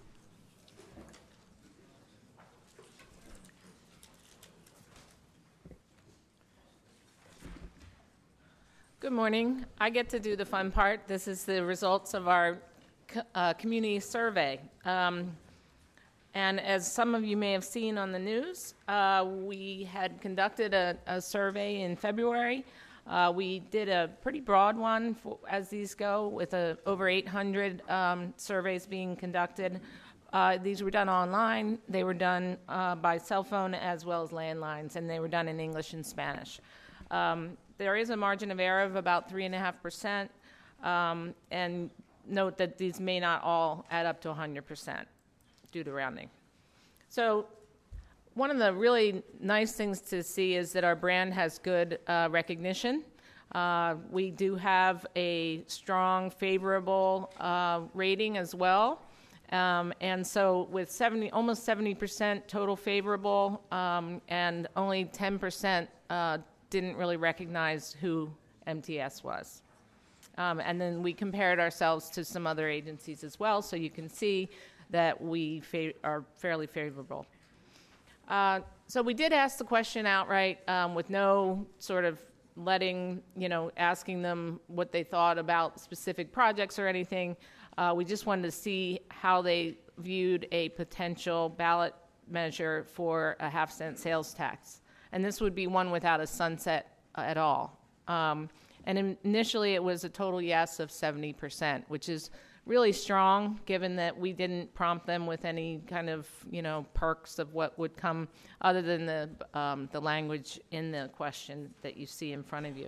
Good morning. I get to do the fun part. This is the results of our community survey. And as some of you may have seen on the news, we had conducted a survey in February. We did a pretty broad one as these go, with over 800 surveys being conducted. These were done online. They were done by cell phone as well as landlines, and they were done in English and Spanish. There is a margin of error of about 3.5%, and note that these may not all add up to 100% due to rounding. So one of the really nice things to see is that our brand has good recognition. We do have a strong, favorable rating as well. And so with almost 70% total favorable, and only 10% didn't really recognize who MTS was. And then we compared ourselves to some other agencies as well, so you can see that we are fairly favorable. So we did ask the question outright with no sort of asking them what they thought about specific projects or anything. We just wanted to see how they viewed a potential ballot measure for a half-cent sales tax. And this would be one without a sunset at all. And initially, it was a total yes of 70%, which is really strong, given that we didn't prompt them with any kind of, perks of what would come other than the language in the question that you see in front of you.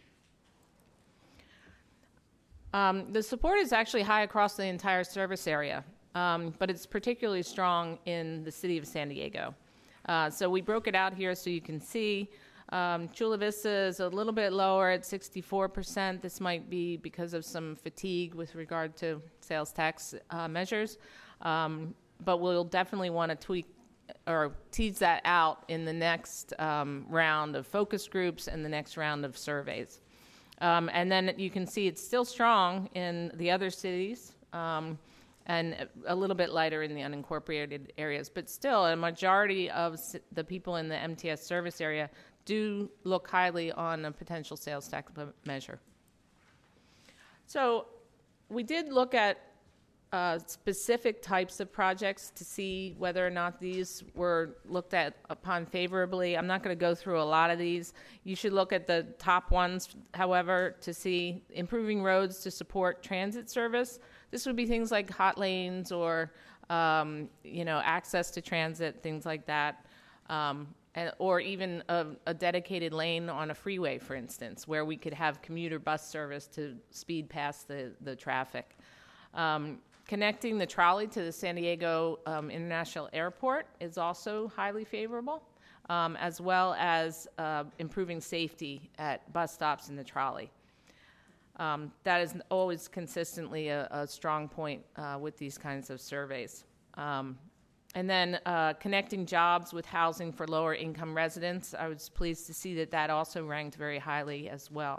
The support is actually high across the entire service area, but it's particularly strong in the city of San Diego. So we broke it out here so you can see. Chula Vista is a little bit lower at 64%. This might be because of some fatigue with regard to sales tax measures, but we'll definitely want to tweak or tease that out in the next round of focus groups and the next round of surveys. And then you can see it's still strong in the other cities, and a little bit lighter in the unincorporated areas. But still, a majority of the people in the MTS service area do look highly on a potential sales tax measure. So we did look at specific types of projects to see whether or not these were looked at upon favorably. I'm not going to go through a lot of these. You should look at the top ones, however, to see improving roads to support transit service. This would be things like hot lanes or, access to transit, things like that. Or even a dedicated lane on a freeway, for instance, where we could have commuter bus service to speed past the traffic. Connecting the trolley to the San Diego International Airport is also highly favorable, as well as improving safety at bus stops in the trolley. That is always consistently a strong point with these kinds of surveys. And then connecting jobs with housing for lower income residents, I was pleased to see that also ranked very highly as well.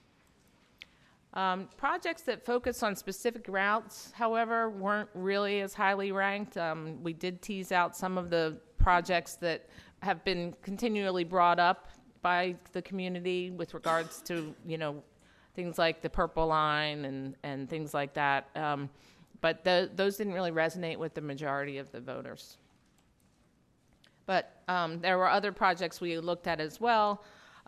Projects that focus on specific routes, however, weren't really as highly ranked. We did tease out some of the projects that have been continually brought up by the community with regards to, things like the Purple Line and things like that. But those didn't really resonate with the majority of the voters. But there were other projects we looked at as well,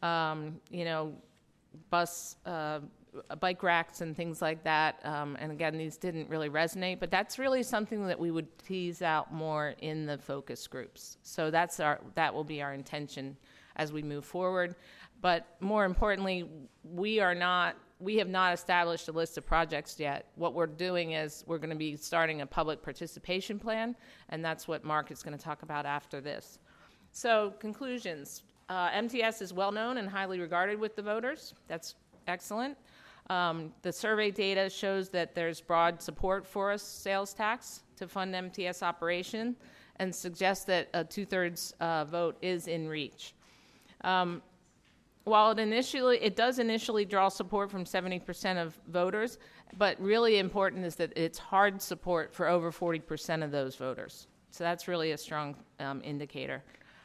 bike racks and things like that. And again, these didn't really resonate, but that's really something that we would tease out more in the focus groups. So that will be our intention as we move forward. But more importantly, we have not established a list of projects yet. What we're doing is we're going to be starting a public participation plan, and that's what Mark is going to talk about after this. So conclusions. MTS is well known and highly regarded with the voters. That's excellent. The survey data shows that there's broad support for a sales tax to fund MTS operation and suggests that a 2/3 vote is in reach. While it does initially draw support from 70% of voters, but really important is that it's hard support for over 40% of those voters. So that's really a strong indicator.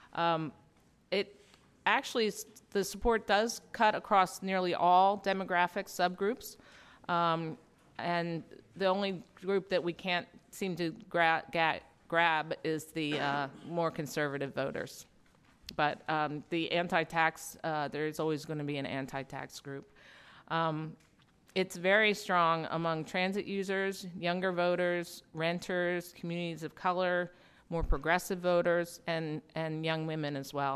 The support does cut across nearly all demographic subgroups, and the only group that we can't seem to grab is the more conservative voters. But the anti-tax, there is always going to be an anti-tax group. It's very strong among transit users, younger voters, renters, communities of color, more progressive voters, and young women as well.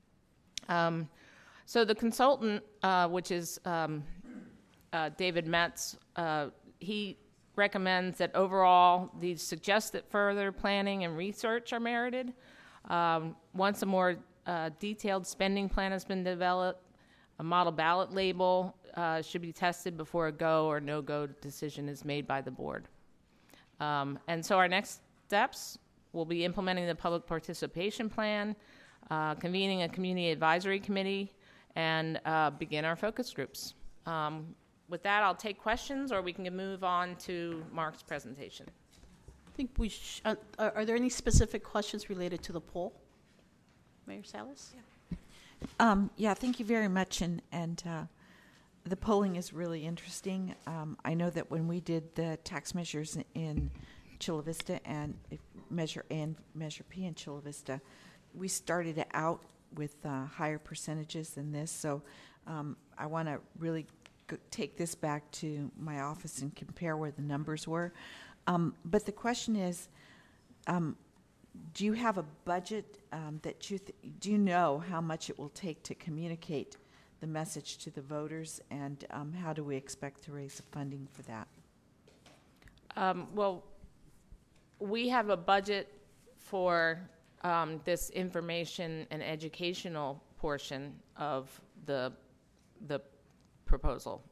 So the consultant, which is David Metz, he recommends that overall these suggest that further planning and research are merited. Once a more detailed spending plan has been developed, a model ballot label should be tested before a go or no-go decision is made by the board. And so our next steps will be implementing the public participation plan, convening a community advisory committee, and begin our focus groups. With that, I'll take questions, or we can move on to Mark's presentation. I think are there any specific questions related to the poll? Mayor Salas? Yeah, thank you very much. And the polling is really interesting. I know that when we did the tax measures in Chula Vista and Measure A and Measure P in Chula Vista, we started out with higher percentages than this. So I want to really take this back to my office and compare where the numbers were. But the question is, do you have a budget that do you know how much it will take to communicate the message to the voters, and how do we expect to raise the funding for that? Well, we have a budget for this information and educational portion of the proposal.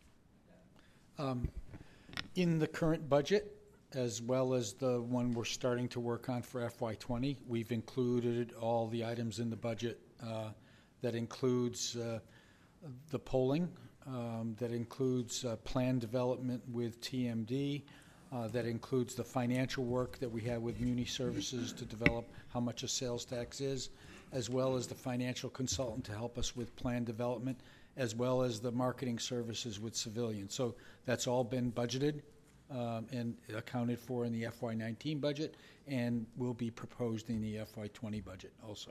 In the current budget, as well as the one we're starting to work on for FY20, we've included all the items in the budget that includes the polling, that includes plan development with TMD, that includes the financial work that we have with Muni Services to develop how much a sales tax is, as well as the financial consultant to help us with plan development, as well as the marketing services with civilians. So that's all been budgeted. and accounted for in the FY19 budget, and will be proposed in the FY20 budget also.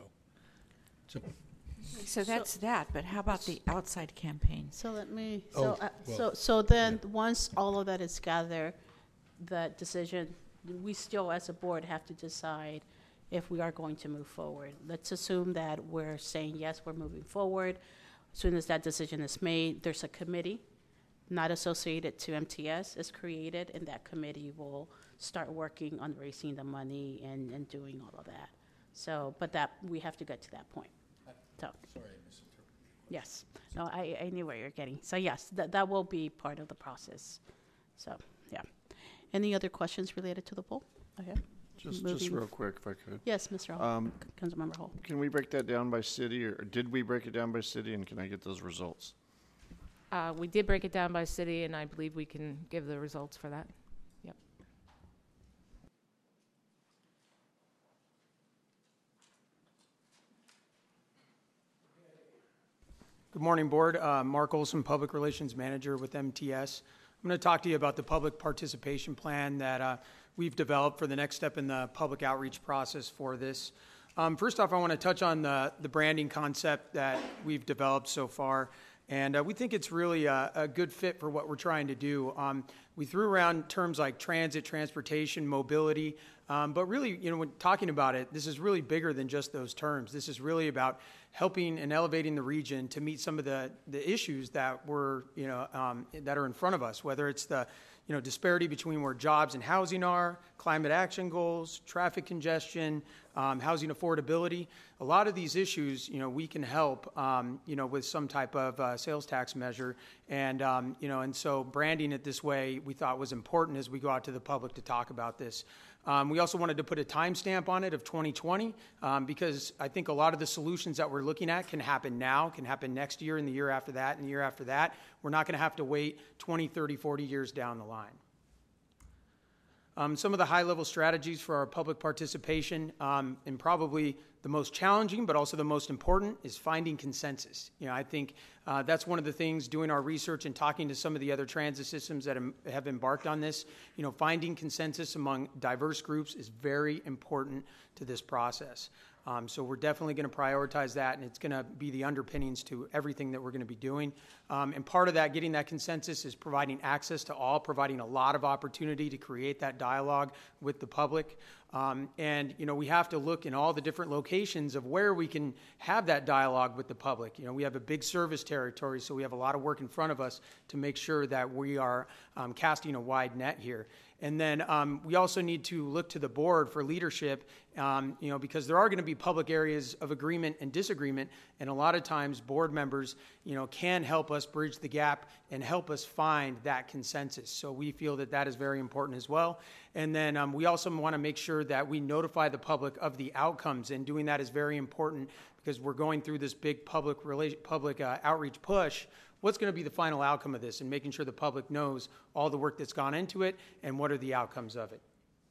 So that's that, but how about the outside campaign? So let me, well, so then, once all of that is gathered, that decision, we still as a board have to decide if we are going to move forward. Let's assume that we're saying, yes, we're moving forward. As soon as that decision is made, there's a committee not associated to MTS is created, and that committee will start working on raising the money and doing all of that. So, but that, we have to get to that point. So, sorry, I misinterpreted. yes. No, I knew where you're getting. So yes, that will be part of the process. So, yeah. Any other questions related to the poll? Okay. Just Moving real quick, if I could. Yes, Mr. Hall. Councilmember Hall. Can we break that down by city, or did we break it down by city, and can I get those results? We did break it down by city, and I believe we can give the results for that. Yep. Good morning, Board. Mark Olson, Public Relations Manager with MTS. I'm going to talk to you about the public participation plan that we've developed for the next step in the public outreach process for this. First off, I want to touch on the branding concept that we've developed so far, and we think it's really a good fit for what we're trying to do. We threw around terms like transit, transportation, mobility, but really, when talking about it, this is really bigger than just those terms. This is really about helping and elevating the region to meet some of the issues that that are in front of us, whether it's the disparity between where jobs and housing are, climate action goals, traffic congestion, housing affordability. A lot of these issues, we can help, with some type of sales tax measure. And, and so branding it this way we thought was important as we go out to the public to talk about this. We also wanted to put a timestamp on it of 2020 because I think a lot of the solutions that we're looking at can happen now, can happen next year and the year after that and the year after that. We're not going to have to wait 20, 30, 40 years down the line. Some of the high-level strategies for our public participation, and probably the most challenging but also the most important, is finding consensus. I think that's one of the things, doing our research and talking to some of the other transit systems that have embarked on this. Finding consensus among diverse groups is very important to this process. So we're definitely going to prioritize that, and it's going to be the underpinnings to everything that we're going to be doing. And part of that, getting that consensus, is providing access to all, providing a lot of opportunity to create that dialogue with the public. And we have to look in all the different locations of where we can have that dialogue with the public. We have a big service territory, so we have a lot of work in front of us to make sure that we are casting a wide net here. And then we also need to look to the board for leadership, because there are going to be public areas of agreement and disagreement, and a lot of times board members, can help us bridge the gap and help us find that consensus. So we feel that that is very important as well. And then we also want to make sure that we notify the public of the outcomes, and doing that is very important because we're going through this big public outreach push. What's going to be the final outcome of this, and making sure the public knows all the work that's gone into it and what are the outcomes of it.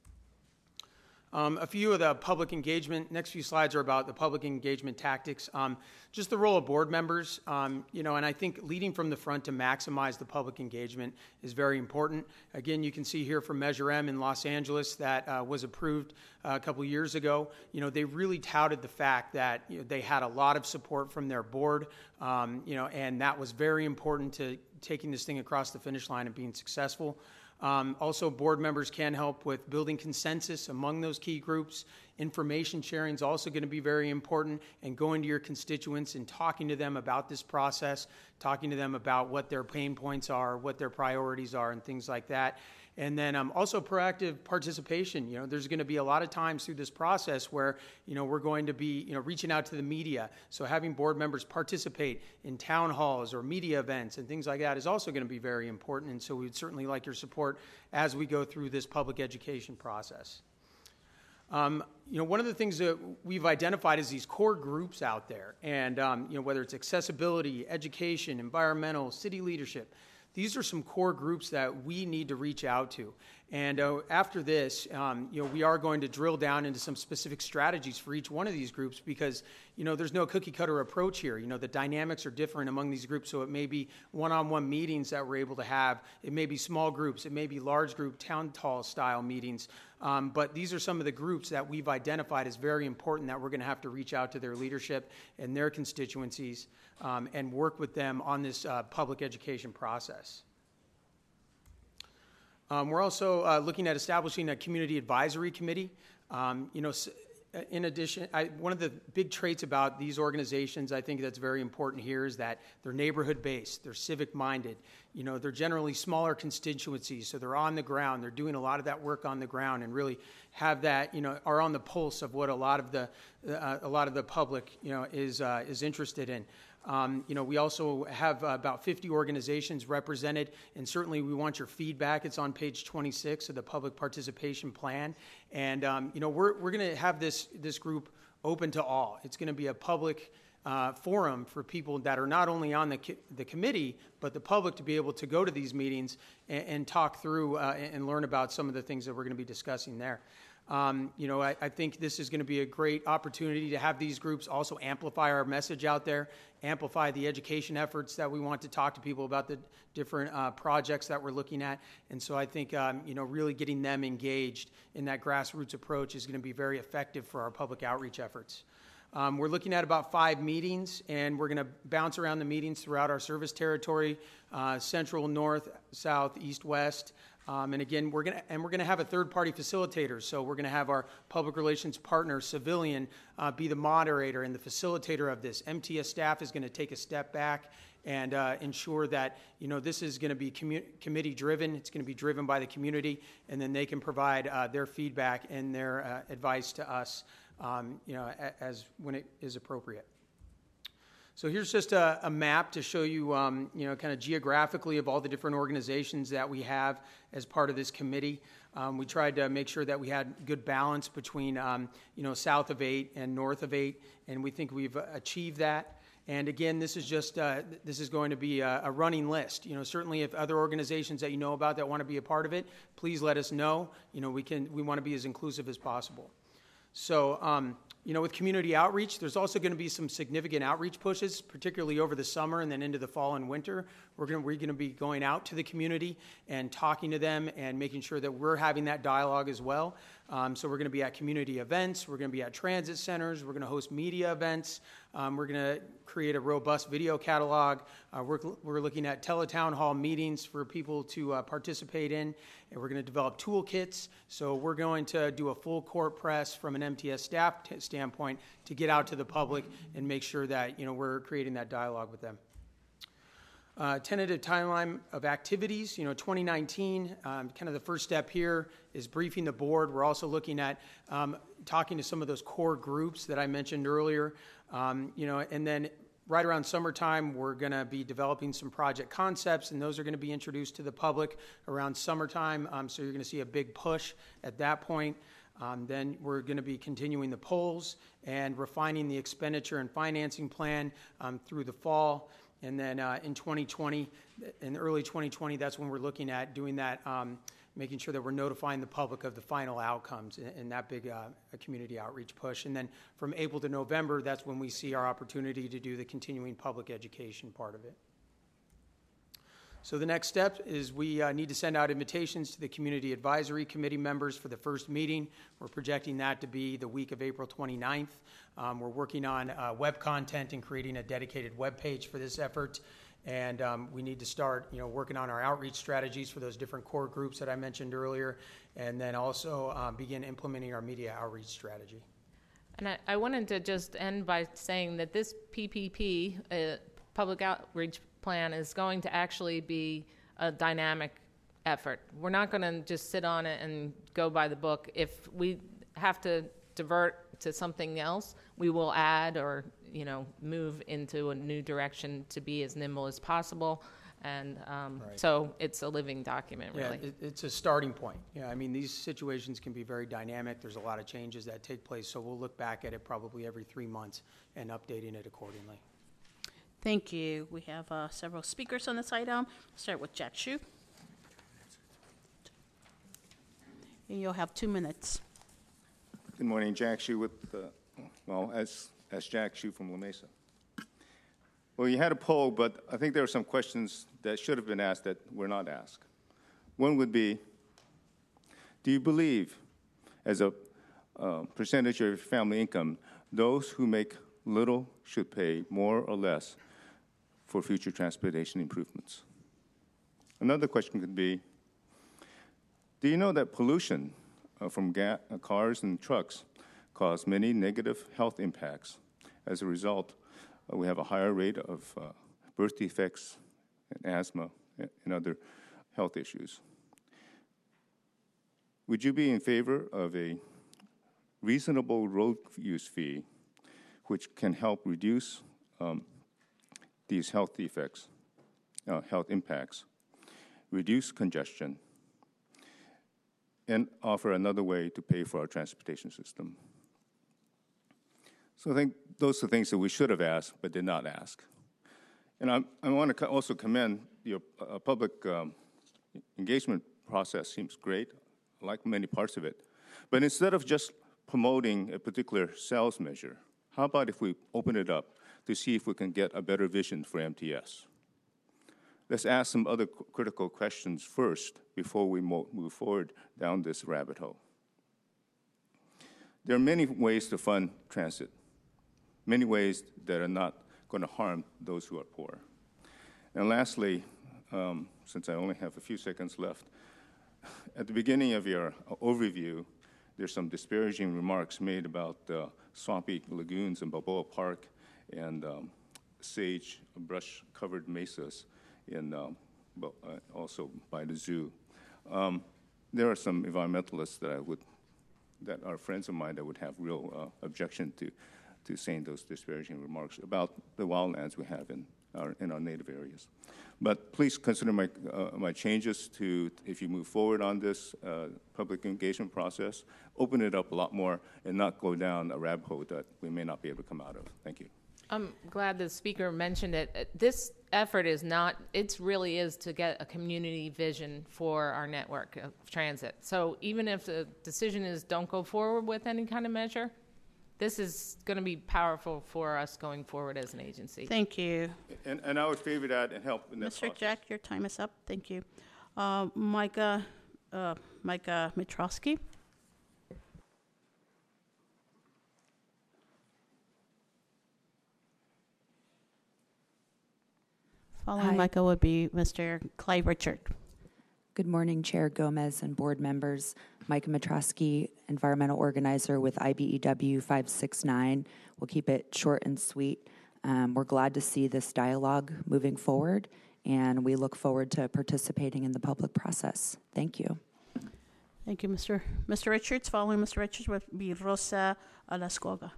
A few of the public engagement, next few slides are about the public engagement tactics. Just the role of board members, and I think leading from the front to maximize the public engagement is very important. Again, you can see here from Measure M in Los Angeles that was approved a couple years ago. They really touted the fact that they had a lot of support from their board, and that was very important to taking this thing across the finish line and being successful. Also, board members can help with building consensus among those key groups. Information sharing is also going to be very important, and going to your constituents and talking to them about this process, talking to them about what their pain points are, what their priorities are, and things like that. And then also proactive participation. There's going to be a lot of times through this process where, we're going to be, reaching out to the media. So having board members participate in town halls or media events and things like that is also going to be very important. And so we'd certainly like your support as we go through this public education process. One of the things that we've identified is these core groups out there. And, whether it's accessibility, education, environmental, city leadership, these are some core groups that we need to reach out to. And after this, we are going to drill down into some specific strategies for each one of these groups because, there's no cookie cutter approach here. The dynamics are different among these groups, so it may be one-on-one meetings that we're able to have. It may be small groups. It may be large group town hall style meetings. But these are some of the groups that we've identified as very important that we're going to have to reach out to their leadership and their constituencies and work with them on this public education process. We're also looking at establishing a community advisory committee. In addition, one of the big traits about these organizations, I think that's very important here, is that they're neighborhood-based, they're civic-minded. They're generally smaller constituencies, so they're on the ground. They're doing a lot of that work on the ground, and really have that, are on the pulse of what a lot of the public, is interested in. We also have about 50 organizations represented, and certainly we want your feedback. It's on page 26 of the public participation plan. And, we're going to have this group open to all. It's going to be a public forum for people that are not only on the committee, but the public to be able to go to these meetings and talk through and learn about some of the things that we're going to be discussing there. I think this is going to be a great opportunity to have these groups also amplify our message out there, amplify the education efforts that we want to talk to people about the different projects that we're looking at. And so I think, really getting them engaged in that grassroots approach is going to be very effective for our public outreach efforts. We're looking at about 5 meetings, and we're going to bounce around the meetings throughout our service territory, central, north, south, east, west. And again, we're going to have a third-party facilitator. So we're going to have our public relations partner, Civilian, be the moderator and the facilitator of this. MTS staff is going to take a step back and ensure that this is going to be committee-driven. It's going to be driven by the community, and then they can provide their feedback and their advice to us, as when it is appropriate. So here's just a map to show you, kind of geographically of all the different organizations that we have as part of this committee. We tried to make sure that we had good balance between, south of 8 and north of 8, and we think we've achieved that. And again, this is just this is going to be a running list. Certainly, if other organizations that you know about that want to be a part of it, please let us know. We want to be as inclusive as possible. So, with community outreach, there's also going to be some significant outreach pushes, particularly over the summer and then into the fall and winter. We're going to be going out to the community and talking to them and making sure that we're having that dialogue as well. So we're going to be at community events. We're going to be at transit centers. We're going to host media events. We're going to create a robust video catalog. We're looking at teletown hall meetings for people to participate in. And we're going to develop toolkits. So we're going to do a full court press from an MTS staff standpoint to get out to the public and make sure that we're creating that dialogue with them. Tentative timeline of activities, 2019, kind of the first step here is briefing the board. We're also looking at talking to some of those core groups that I mentioned earlier, and then right around summertime, we're going to be developing some project concepts, and those are going to be introduced to the public around summertime, so you're going to see a big push at that point. Then we're going to be continuing the polls and refining the expenditure and financing plan through the fall. And then in 2020, in early 2020, that's when we're looking at doing that, making sure that we're notifying the public of the final outcomes in that big community outreach push. And then from April to November, that's when we see our opportunity to do the continuing public education part of it. So the next step is we need to send out invitations to the Community Advisory Committee members for the first meeting. We're projecting that to be the week of April 29th. We're working on web content and creating a dedicated web page for this effort. And we need to start, working on our outreach strategies for those different core groups that I mentioned earlier, and then also begin implementing our media outreach strategy. And I wanted to just end by saying that this PPP, public outreach plan, is going to actually be a dynamic effort. We're not going to just sit on it and go by the book. If we have to divert to something else, we will add or move into a new direction to be as nimble as possible. And Right. So it's a living document, really. Yeah, it's a starting point. Yeah, I mean, these situations can be very dynamic. There's a lot of changes that take place, so we'll look back at it probably every 3 months and updating it accordingly. Thank you. We have several speakers on this item. Start with Jack Shu. And you'll have 2 minutes. Good morning, Jack Hsu with, as Jack Hsu from La Mesa. Well, you had a poll, but I think there are some questions that should have been asked that were not asked. One would be, do you believe, as a percentage of your family income, those who make little should pay more or less for future transportation improvements? Another question could be, do you know that pollution from cars and trucks cause many negative health impacts? As a result, we have a higher rate of birth defects and asthma and other health issues. Would you be in favor of a reasonable road use fee which can help reduce these health defects, health impacts, reduce congestion, and offer another way to pay for our transportation system? So I think those are things that we should have asked but did not ask. And I want to also commend your public engagement process. Seems great. I like many parts of it. But instead of just promoting a particular sales measure, how about if we open it up to see if we can get a better vision for MTS? Let's ask some other critical questions first before we move forward down this rabbit hole. There are many ways to fund transit, many ways that are not going to harm those who are poor. And lastly, since I only have a few seconds left, at the beginning of your overview, there's some disparaging remarks made about swampy lagoons in Balboa Park and sage brush-covered mesas also by the zoo. There are some environmentalists that are friends of mine that would have real objection to saying those disparaging remarks about the wildlands we have in our native areas. But please consider my changes to, if you move forward on this public engagement process, open it up a lot more and not go down a rabbit hole that we may not be able to come out of. Thank you. I'm glad the speaker mentioned it. This effort is not, it really is to get a community vision for our network of transit. So even if the decision is don't go forward with any kind of measure, this is going to be powerful for us going forward as an agency. Thank you. And I would favor that and help in that Mr. process. Jack, your time is up. Thank you. Micah Mitrowski. Following Hi. Micah would be Mr. Clive Richard. Good morning, Chair Gomez and board members. Micah Mitrowski, environmental organizer with IBEW 569. We'll keep it short and sweet. We're glad to see this dialogue moving forward, and we look forward to participating in the public process. Thank you. Thank you, Mr. Richards. Following Mr. Richards would be Rosa Alascuaga.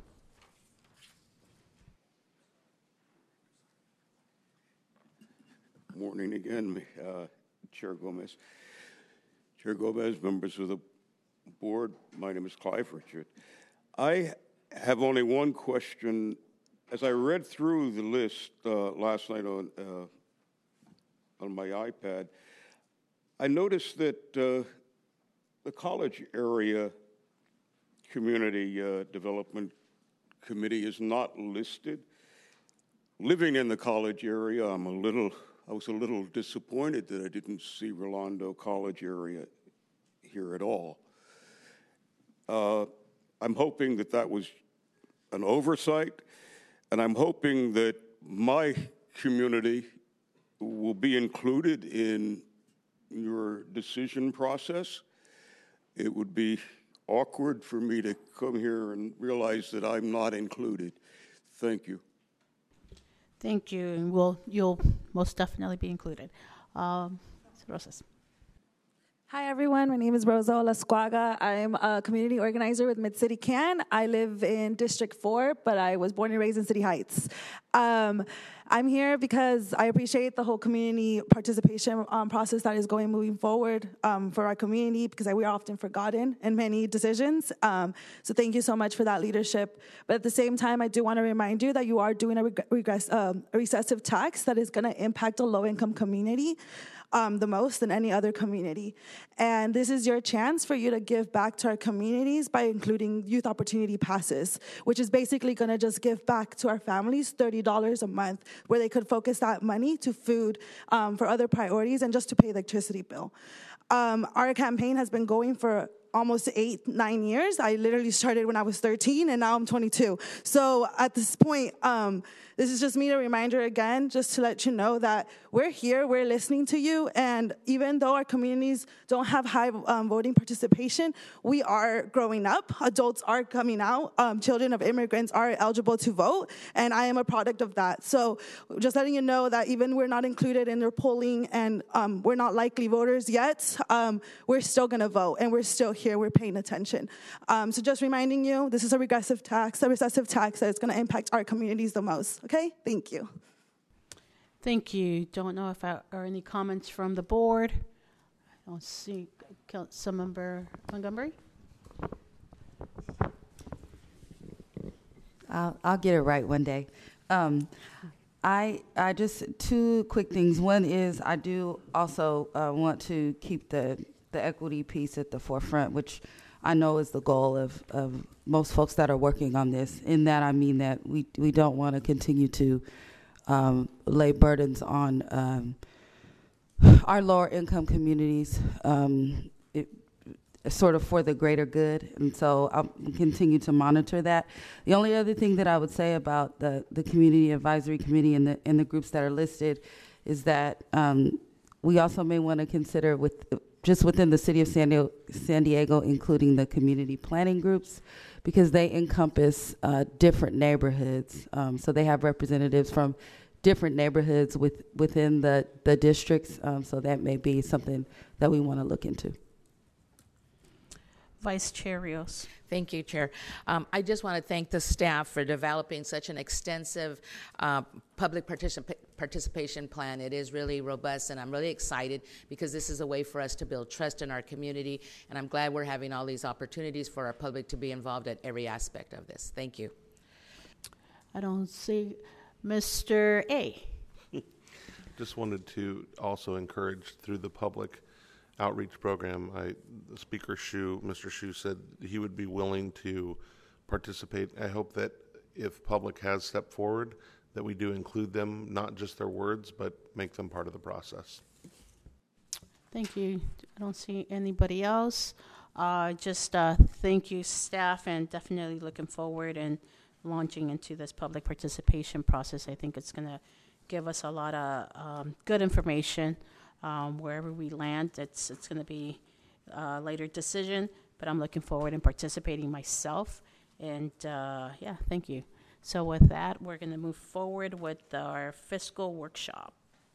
Morning again, Chair Gomez. Chair Gomez, members of the board, my name is Clive Richard. I have only one question. As I read through the list last night on my iPad, I noticed that the college area community development committee is not listed. Living in the college area, I was a little disappointed that I didn't see Rolando College area here at all. I'm hoping that was an oversight, and I'm hoping that my community will be included in your decision process. It would be awkward for me to come here and realize that I'm not included. Thank you. Thank you, and you'll most definitely be included. Rosas. Hi, everyone. My name is Rosa Olascuaga. I'm a community organizer with Mid-City CAN. I live in District 4, but I was born and raised in City Heights. I'm here because I appreciate the whole community participation process that is moving forward for our community, because we are often forgotten in many decisions. So thank you so much for that leadership. But at the same time, I do want to remind you that you are doing a recessive tax that is going to impact a low-income community. the most than any other community. And this is your chance for you to give back to our communities by including Youth Opportunity Passes, which is basically going to just give back to our families $30 a month, where they could focus that money to food for other priorities and just to pay the electricity bill. Our campaign has been going for almost 8-9 years. I literally started when I was 13, and now I'm 22. So at this point, this is just me a reminder again, just to let you know that we're here, we're listening to you, and even though our communities don't have high voting participation, we are growing up. Adults are coming out. Children of immigrants are eligible to vote, and I am a product of that. So just letting you know that even we're not included in their polling, and we're not likely voters yet, we're still going to vote, and we're still here. We're paying attention. So just reminding you, this is a regressive tax, a recessive tax that is going to impact our communities the most. Okay? Thank you. Thank you. Don't know if there are any comments from the board. I don't see Councilmember Montgomery. I'll get it right one day. I just two quick things. One is I do also want to keep the equity piece at the forefront, which I know is the goal of most folks that are working on this. In that, I mean that we don't want to continue to lay burdens on our lower income communities, sort of for the greater good. And so I'll continue to monitor that. The only other thing that I would say about the Community Advisory Committee and the groups that are listed is that we also may want to consider just within the city of San Diego, including the community planning groups, because they encompass different neighborhoods. So they have representatives from different neighborhoods within the districts. So that may be something that we want to look into. Vice Chair Rios. Thank you, Chair. I just want to thank the staff for developing such an extensive public participation plan. It is really robust, and I'm really excited because this is a way for us to build trust in our community, and I'm glad we're having all these opportunities for our public to be involved at every aspect of this. Thank you. I don't see Mr. A. Just wanted to also encourage through the public outreach program. Speaker Hsu, Mr. Hsu, said he would be willing to participate. I hope that if public has stepped forward, that we do include them, not just their words, but make them part of the process. Thank you. I don't see anybody else. Just thank you, staff, and definitely looking forward and launching into this public participation process. I think it's going to give us a lot of good information. Wherever we land, it's going to be a later decision, but I'm looking forward and participating myself. And yeah, thank you. So with that, we're going to move forward with our fiscal workshop.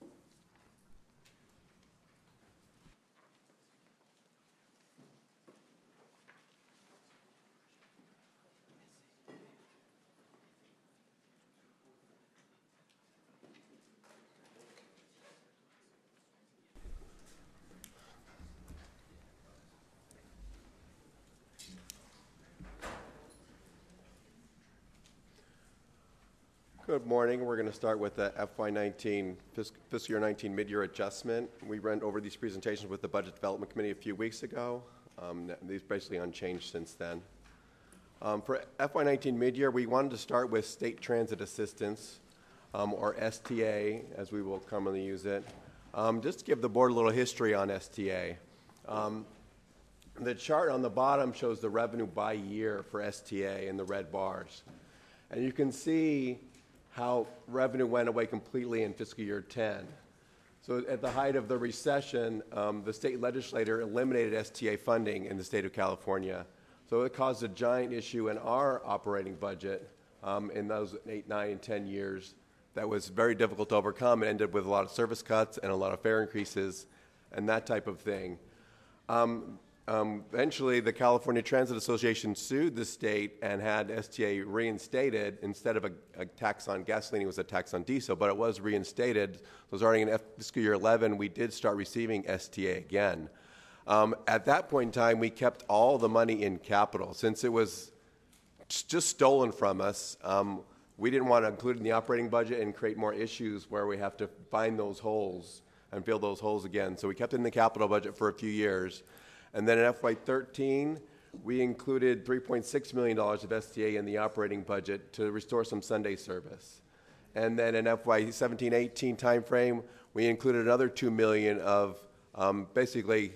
Good morning. We're going to start with the FY19 fiscal year 19 mid-year adjustment. We went over these presentations with the Budget Development Committee a few weeks ago. These basically unchanged since then. For FY19 mid-year, we wanted to start with State Transit Assistance, or STA, as we will commonly use it. Just to give the board a little history on STA. The chart on the bottom shows the revenue by year for STA in the red bars. And you can see how revenue went away completely in fiscal year 10. So at the height of the recession, the state legislature eliminated STA funding in the state of California. So it caused a giant issue in our operating budget in those 8, 9, and 10 years that was very difficult to overcome. It ended with a lot of service cuts and a lot of fare increases and that type of thing. Eventually, the California Transit Association sued the state and had STA reinstated. Instead of a tax on gasoline, it was a tax on diesel, but it was reinstated. So starting in fiscal year 11, we did start receiving STA again. At that point in time, we kept all the money in capital. Since it was just stolen from us, we didn't want to include it in the operating budget and create more issues where we have to find those holes and fill those holes again. So we kept it in the capital budget for a few years. And then in FY13, we included $3.6 million of STA in the operating budget to restore some Sunday service. And then in FY17-18 timeframe, we included another $2 million of basically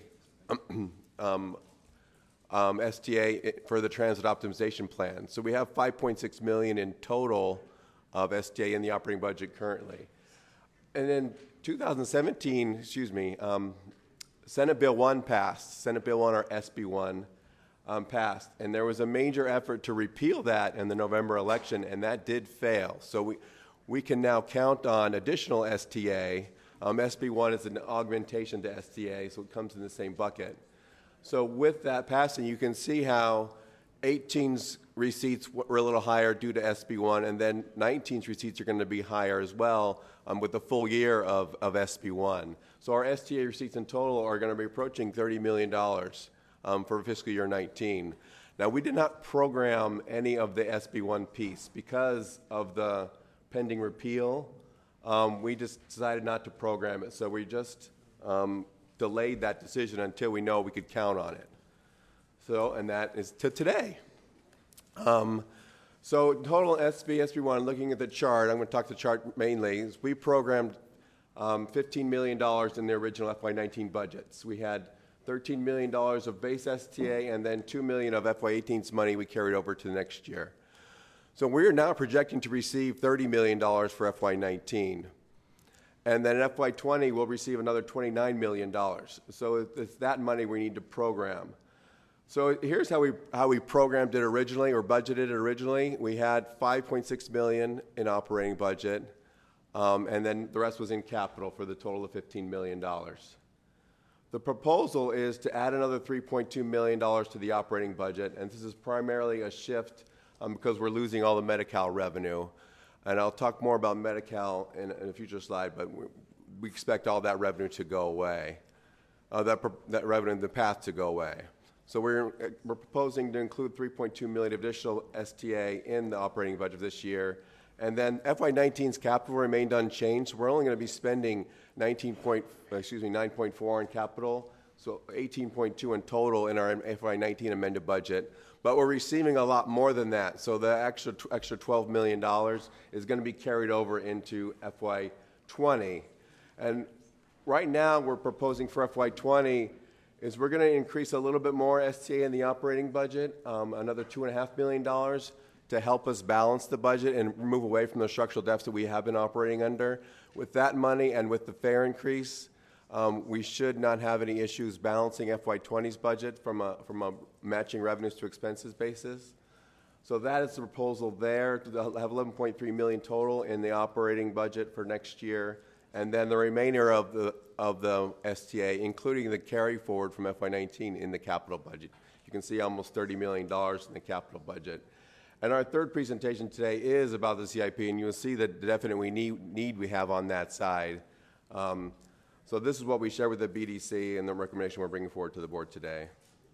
STA for the transit optimization plan. So we have $5.6 million in total of STA in the operating budget currently. And in 2017, Senate Bill 1 passed. Senate Bill 1, or SB 1, passed. And there was a major effort to repeal that in the November election, and that did fail. So we can now count on additional STA. SB 1 is an augmentation to STA, so it comes in the same bucket. So with that passing, you can see how 18's receipts were a little higher due to SB 1, and then 19's receipts are going to be higher as well with the full year of SB 1. So our STA receipts in total are going to be approaching $30 million for fiscal year 19. Now, we did not program any of the SB 1 piece because of the pending repeal. We just decided not to program it, so we just delayed that decision until we know we could count on it. So, and that is to today. So total SB 1, looking at the chart, I'm going to talk the chart mainly, is we programmed $15 million in the original FY19 budgets. We had $13 million of base STA and then $2 million of FY18's money we carried over to the next year. So we're now projecting to receive $30 million for FY19. And then in FY20, we'll receive another $29 million. So it's that money we need to program. So here's how we programmed it originally, or budgeted it originally. We had $5.6 million in operating budget, and then the rest was in capital for the total of $15 million. The proposal is to add another $3.2 million to the operating budget, and this is primarily a shift because we're losing all the Medi-Cal revenue. And I'll talk more about Medi-Cal in a future slide, but we expect all that revenue to go away, that revenue, the path to go away. So we're proposing to include $3.2 million additional STA in the operating budget this year. And then FY19's capital remained unchanged. We're only going to be spending 9.4 in capital, so 18.2 in total in our FY19 amended budget. But we're receiving a lot more than that. So the extra $12 million is going to be carried over into FY20. And right now we're proposing for FY20 is we're going to increase a little bit more STA in the operating budget, another $2.5 million to help us balance the budget and move away from the structural deficit we have been operating under. With that money and with the fare increase, we should not have any issues balancing FY20's budget from a matching revenues to expenses basis. So that is the proposal there, to have $11.3 million total in the operating budget for next year, and then the remainder of the STA, including the carry forward from FY19 in the capital budget. You can see almost $30 million in the capital budget. And our third presentation today is about the CIP, and you'll see the definite need we have on that side. So this is what we share with the BDC and the recommendation we're bringing forward to the board today.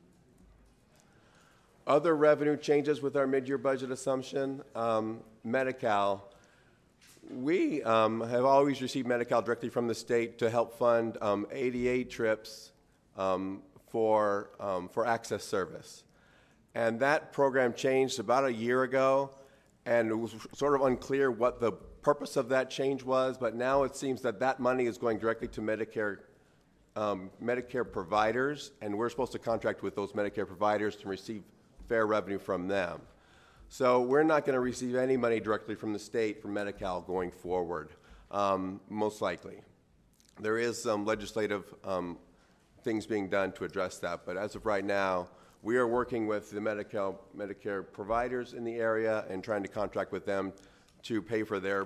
Other revenue changes with our mid-year budget assumption, Medi-Cal. We have always received Medi-Cal directly from the state to help fund ADA trips for access service. And that program changed about a year ago, and it was sort of unclear what the purpose of that change was, but now it seems that that money is going directly to Medicare providers, and we're supposed to contract with those Medicare providers to receive fair revenue from them. So we're not going to receive any money directly from the state for Medi-Cal going forward, most likely. There is some legislative things being done to address that, but as of right now, we are working with the Medicare providers in the area and trying to contract with them to pay for their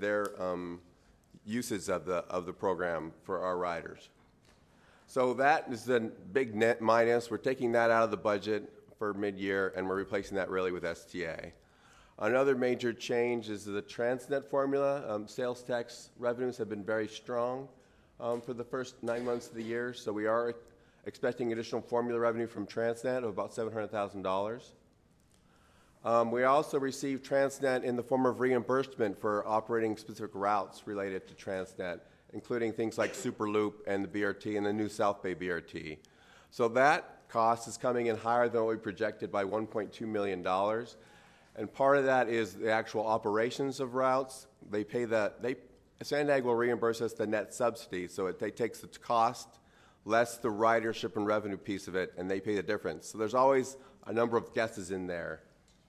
uses of the program for our riders. So that is the big net minus. We're taking that out of the budget for mid-year, and we're replacing that really with STA. Another major change is the Transnet formula. Sales tax revenues have been very strong for the first 9 months of the year, so we are expecting additional formula revenue from Transnet of about $700,000. We also received Transnet in the form of reimbursement for operating specific routes related to Transnet, including things like Superloop and the BRT and the new South Bay BRT. So that cost is coming in higher than what we projected by $1.2 million. And part of that is the actual operations of routes. Sandag will reimburse us the net subsidy, so it takes the cost less the ridership and revenue piece of it, and they pay the difference. So there's always a number of guesses in there.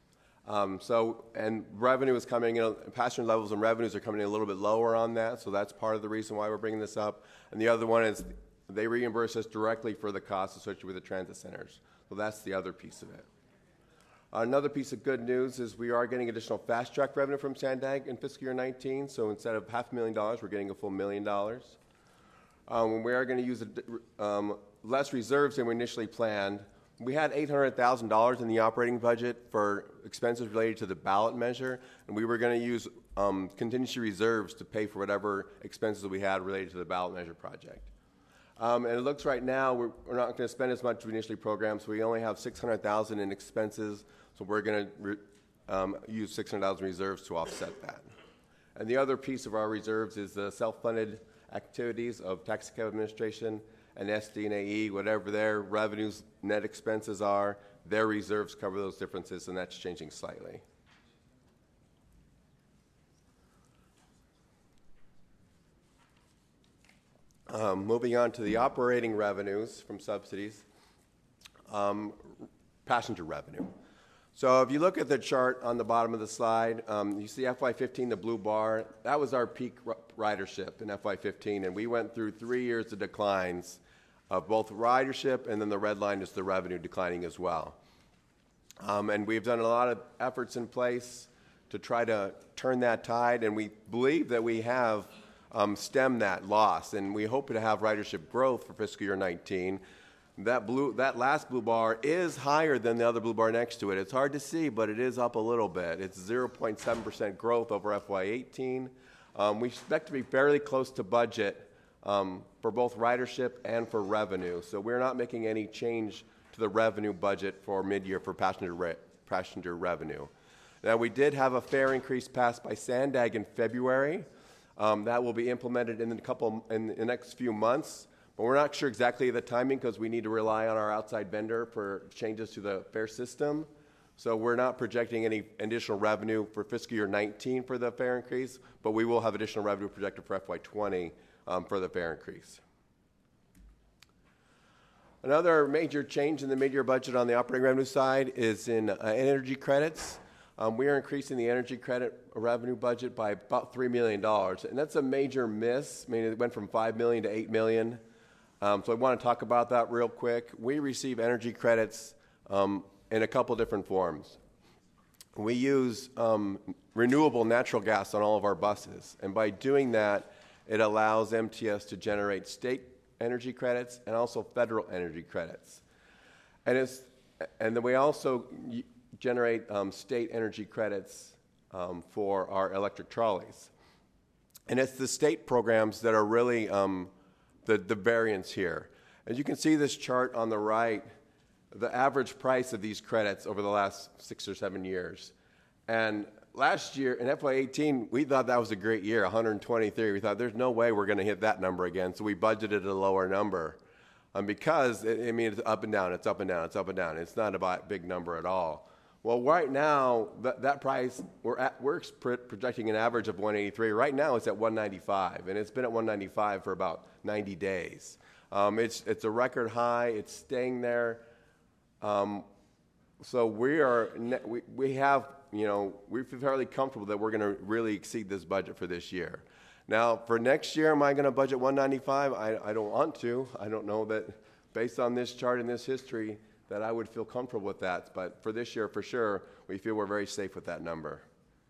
And revenue is coming in, passenger levels and revenues are coming in a little bit lower on that, so that's part of the reason why we're bringing this up. And the other one is they reimburse us directly for the costs associated with the transit centers. So that's the other piece of it. Another piece of good news is we are getting additional fast track revenue from Sandag in fiscal year 19. So instead of $500,000, we're getting a full $1 million. We are going to use less reserves than we initially planned. We had $800,000 in the operating budget for expenses related to the ballot measure, and we were going to use contingency reserves to pay for whatever expenses we had related to the ballot measure project. And it looks right now we're not going to spend as much as we initially programmed, so we only have $600,000 in expenses, so we're going to use $600,000 reserves to offset that. And the other piece of our reserves is the self-funded activities of taxicab administration and SD&AE, whatever their revenues, net expenses are, their reserves cover those differences, and that's changing slightly. Moving on to the operating revenues from subsidies, passenger revenue. So if you look at the chart on the bottom of the slide, you see FY15, the blue bar. That was our peak ridership in FY15, and we went through 3 years of declines of both ridership, and then the red line is the revenue declining as well. And we've done a lot of efforts in place to try to turn that tide, and we believe that we have stemmed that loss, and we hope to have ridership growth for fiscal year 19. That last blue bar is higher than the other blue bar next to it. It's hard to see, but it is up a little bit. It's 0.7% growth over FY18. We expect to be fairly close to budget for both ridership and for revenue. So we're not making any change to the revenue budget for mid-year for passenger revenue. Now, we did have a fare increase passed by Sandag in February. That will be implemented in the next few months. But we're not sure exactly the timing because we need to rely on our outside vendor for changes to the fare system. So we're not projecting any additional revenue for fiscal year 19 for the fare increase, but we will have additional revenue projected for FY20 for the fare increase. Another major change in the mid-year budget on the operating revenue side is in energy credits. We are increasing the energy credit revenue budget by about $3 million, and that's a major miss. I mean, it went from $5 million to $8 million. So I want to talk about that real quick. We receive energy credits in a couple different forms. We use renewable natural gas on all of our buses, and by doing that, it allows MTS to generate state energy credits and also federal energy credits. And then we also generate state energy credits for our electric trolleys. And it's the state programs that are really the variance here. As you can see this chart on the right, the average price of these credits over the last 6 or 7 years. And last year, in FY18, we thought that was a great year, 123. We thought there's no way we're going to hit that number again, so we budgeted a lower number. Because, it's up and down, it's up and down, it's up and down. It's not a big number at all. Well, right now, that price, we're projecting an average of 183. Right now, it's at 195, and it's been at 195 for about 90 days. It's a record high. It's staying there. So we feel fairly comfortable that we're going to really exceed this budget for this year. Now, for next year, am I going to budget 195? I don't want to. I don't know that based on this chart and this history that I would feel comfortable with that. But for this year, for sure, we feel we're very safe with that number.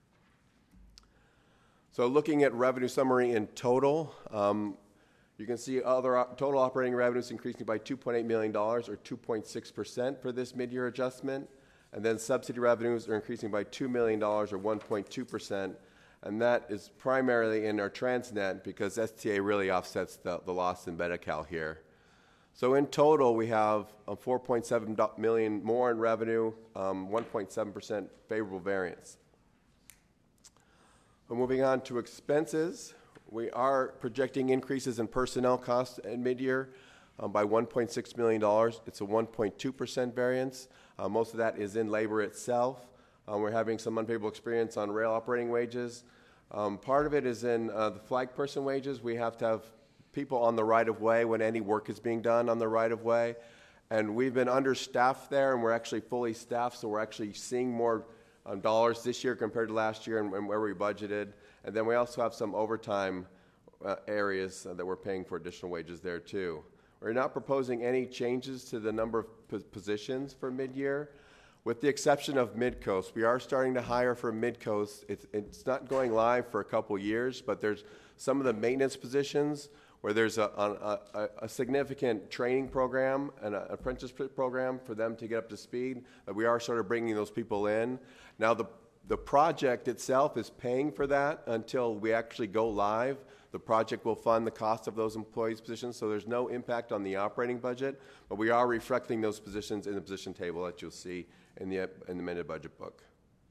So looking at revenue summary in total, you can see total operating revenues increasing by $2.8 million, or 2.6% for this mid-year adjustment. And then subsidy revenues are increasing by $2 million, or 1.2%. And that is primarily in our Transnet because STA really offsets the loss in Medi-Cal here. So in total, we have $4.7 million more in revenue, 1.7% favorable variance. Moving on to expenses, We are projecting increases in personnel costs at mid-year by $1.6 million. It's a 1.2% variance. Most of that is in labor itself. We're having some unfavorable experience on rail operating wages. Part of it is in the flag person wages. We have to have people on the right-of-way when any work is being done on the right-of-way. And we've been understaffed there, and we're actually fully staffed, so we're actually seeing more dollars this year compared to last year and where we budgeted. And then we also have some overtime areas that we're paying for additional wages there too. We're not proposing any changes to the number of positions for mid-year, with the exception of Midcoast. We are starting to hire for Midcoast. It's not going live for a couple years, but there's some of the maintenance positions where there's a significant training program and an apprenticeship program for them to get up to speed. We are sort of bringing those people in. Now, the project itself is paying for that until we actually go live. The project will fund the cost of those employees' positions, so there's no impact on the operating budget, but we are reflecting those positions in the position table that you'll see in the amended budget book.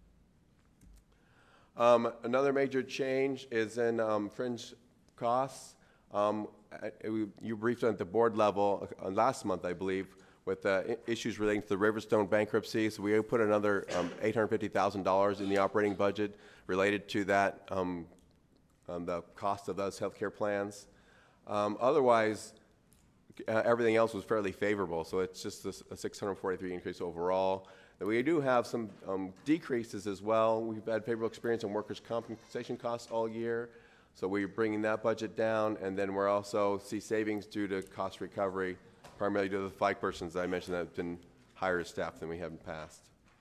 Another major change is in fringe costs. You briefed on at the board level last month, I believe, with issues relating to the Riverstone bankruptcy. So we put another $850,000 in the operating budget related to that, the cost of those healthcare plans. Otherwise, everything else was fairly favorable. So it's just a $643 increase overall. And we do have some decreases as well. We've had favorable experience in workers' compensation costs all year. So we're bringing that budget down, and then we're also see savings due to cost recovery, primarily due to the flag persons that I mentioned that have been higher staff than we have in the past.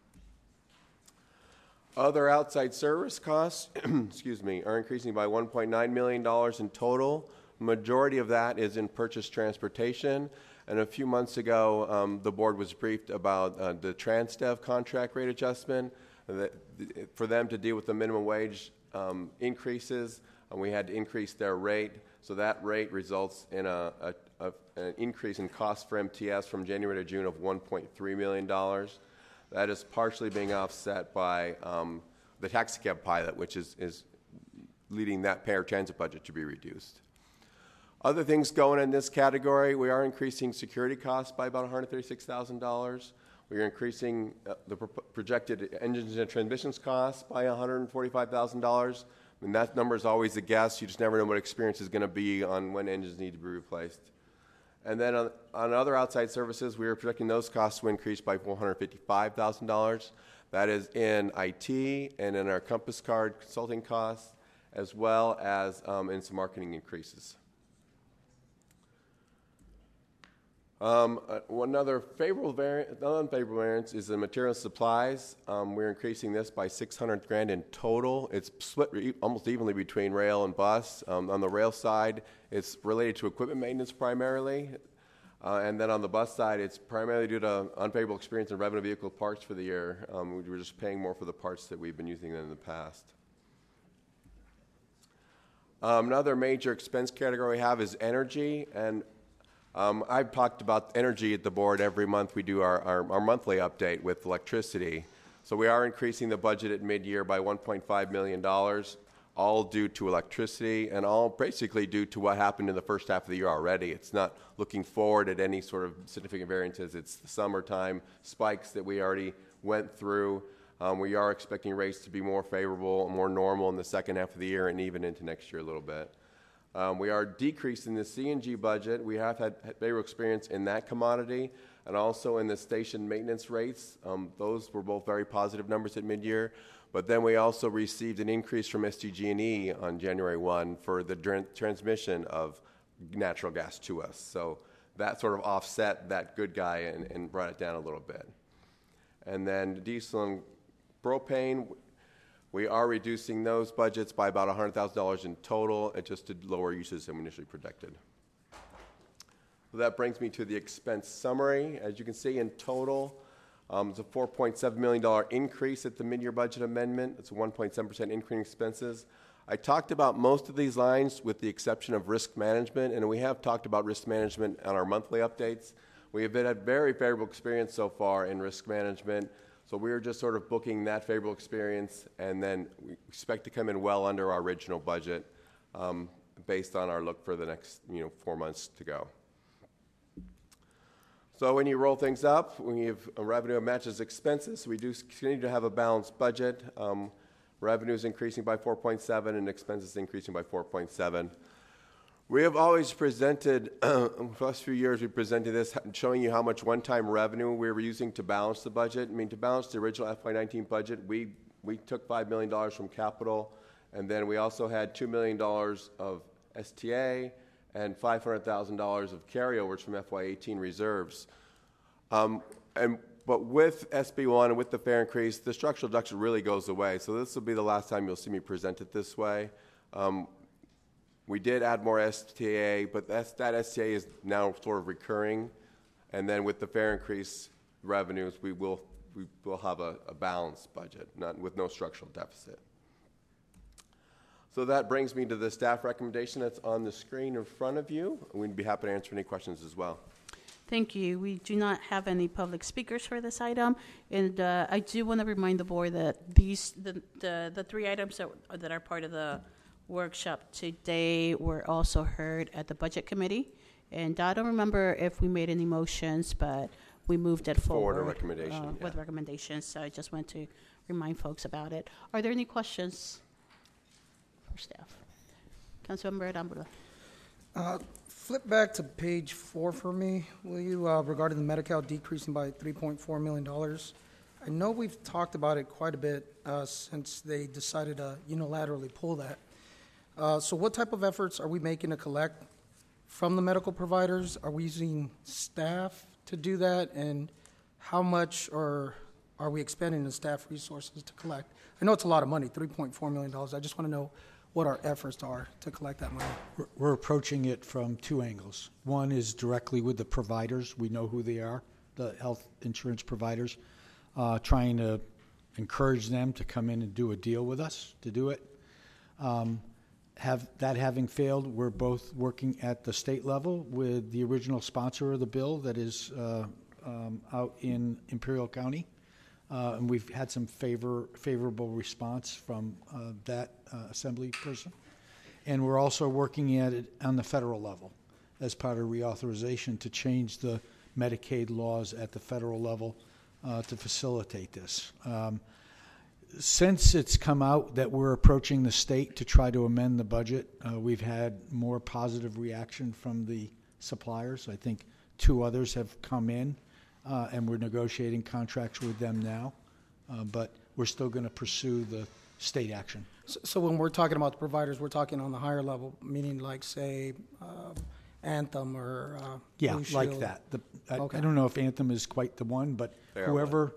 Other outside service costs, excuse me, are increasing by $1.9 million in total. The majority of that is in purchase transportation. And a few months ago, the board was briefed about the TransDev contract rate adjustment for them to deal with the minimum wage increases. And we had to increase their rate, so that rate results in an increase in cost for MTS from January to June of $1.3 million. That is partially being offset by the taxicab pilot, which is leading that paratransit budget to be reduced. Other things going in this category, we are increasing security costs by about $136,000. We are increasing the projected engines and transmissions costs by $145,000. And that number is always a guess. You just never know what experience is going to be on when engines need to be replaced. And then on other outside services, we are projecting those costs to increase by $455,000. That is in IT and in our Compass Card consulting costs, as well as in some marketing increases. Another unfavorable variance is the material supplies. We're increasing this by $600,000 in total. It's split almost evenly between rail and bus. On the rail side, it's related to equipment maintenance primarily. And then on the bus side, it's primarily due to unfavorable experience in revenue vehicle parts for the year. We're just paying more for the parts that we've been using in the past. Another major expense category we have is energy. And I've talked about energy at the board every month. We do our monthly update with electricity. So we are increasing the budget at mid-year by $1.5 million, all due to electricity and all basically due to what happened in the first half of the year already. It's not looking forward at any sort of significant variances. It's the summertime spikes that we already went through. We are expecting rates to be more favorable, more normal in the second half of the year and even into next year a little bit. We are decreasing the CNG budget. We have had favorable experience in that commodity and also in the station maintenance rates. Those were both very positive numbers at mid-year. But then we also received an increase from SDG&E on January 1 for the transmission of natural gas to us. So that sort of offset that good guy and brought it down a little bit. And then diesel and propane, we are reducing those budgets by about $100,000 in total, just to lower uses than we initially projected. So that brings me to the expense summary. As you can see, in total, it's a $4.7 million increase at the mid-year budget amendment. It's a 1.7% increase in expenses. I talked about most of these lines with the exception of risk management, and we have talked about risk management on our monthly updates. We have had very favorable experience so far in risk management. So we're just sort of booking that favorable experience, and then we expect to come in well under our original budget. based on our look for the next 4 months to go. So when you roll things up, when you have a revenue that matches expenses, we do continue to have a balanced budget. Revenues increasing by 4.7 and expenses increasing by 4.7. We have always presented, the last few years we presented this, showing you how much one-time revenue we were using to balance the budget. I mean, to balance the original FY19 budget, we took $5 million from capital, and then we also had $2 million of STA and $500,000 of carryovers from FY18 reserves. But with SB1 and with the fare increase, the structural deduction really goes away. So this will be the last time you'll see me present it this way. We did add more STA, but that STA is now sort of recurring. And then with the fare increase revenues, we will have a balanced budget, with no structural deficit. So that brings me to the staff recommendation that's on the screen in front of you. We'd be happy to answer any questions as well. Thank you. We do not have any public speakers for this item, and I do want to remind the board that the three items that are part of the workshop today were also heard at the budget committee, and I don't remember if we made any motions, but we moved it forward a recommendation, with recommendations. So I just want to remind folks about it. Are there any questions for staff? Councilmember Aramburu. Flip back to page 4 for me, will you, regarding the Medi-Cal decreasing by $3.4 million. I know we've talked about it quite a bit since they decided to unilaterally pull that. So what type of efforts are we making to collect from the medical providers? Are we using staff to do that? And how much are we expending the staff resources to collect? I know it's a lot of money, $3.4 million. I just want to know what our efforts are to collect that money. We're approaching it from two angles. One is directly with the providers. We know who they are, the health insurance providers, trying to encourage them to come in and do a deal with us to do it. Having failed, we're both working at the state level with the original sponsor of the bill that is out in Imperial County. And we've had some favorable response from that assembly person. And we're also working at it on the federal level as part of reauthorization to change the Medicaid laws at the federal level to facilitate this. Since it's come out that we're approaching the state to try to amend the budget, we've had more positive reaction from the suppliers. I think 2 others have come in. And we're negotiating contracts with them now, but we're still going to pursue the state action. So when we're talking about the providers, we're talking on the higher level, meaning like, say, Anthem or yeah, Blue like Shield. that. Okay. I don't know if Anthem is quite the one, but whoever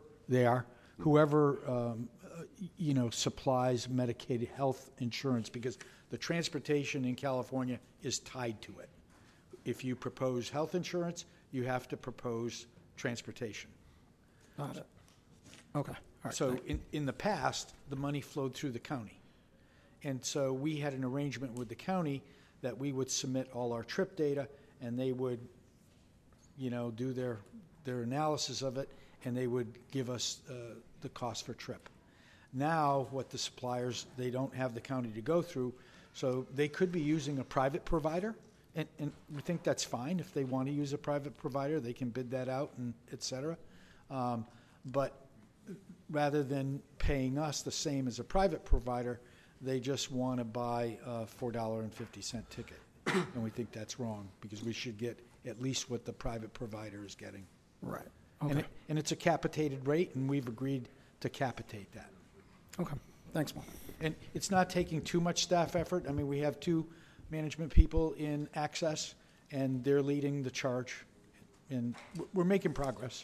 supplies Medicaid health insurance, because the transportation in California is tied to it. If you propose health insurance, you have to propose transportation. Got it. Okay. All right. So in the past, the money flowed through the county. And so we had an arrangement with the county that we would submit all our trip data, and they would, do their analysis of it, and they would give us the cost for trip. Now, what the suppliers, they don't have the county to go through, so they could be using a private provider. And we think that's fine. If they want to use a private provider, they can bid that out, and et cetera. But rather than paying us the same as a private provider, they just want to buy a $4.50 ticket. And we think that's wrong, because we should get at least what the private provider is getting. Right. Okay. And it's a capitated rate, and we've agreed to capitate that. Okay. Thanks, Mark. And it's not taking too much staff effort. I mean, we have 2 management people in Access, and they're leading the charge, and we're making progress.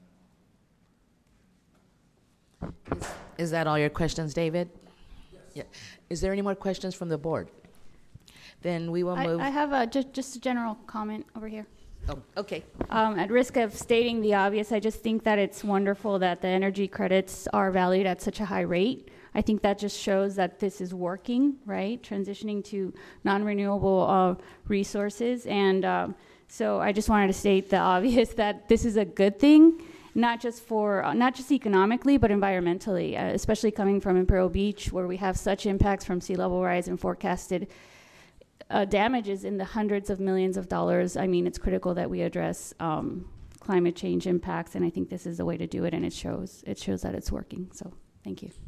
Is that all your questions, David? Yes. Yeah. Is there any more questions from the board? Then we will move. I have just a general comment over here. Oh, okay. At risk of stating the obvious, I just think that it's wonderful that the energy credits are valued at such a high rate. I think that just shows that this is working, right? Transitioning to non-renewable resources. And so I just wanted to state the obvious, that this is a good thing, not just economically, but environmentally, especially coming from Imperial Beach, where we have such impacts from sea level rise and forecasted damages in the hundreds of millions of dollars. I mean, it's critical that we address climate change impacts, and I think this is the way to do it, and it shows that it's working. So thank you.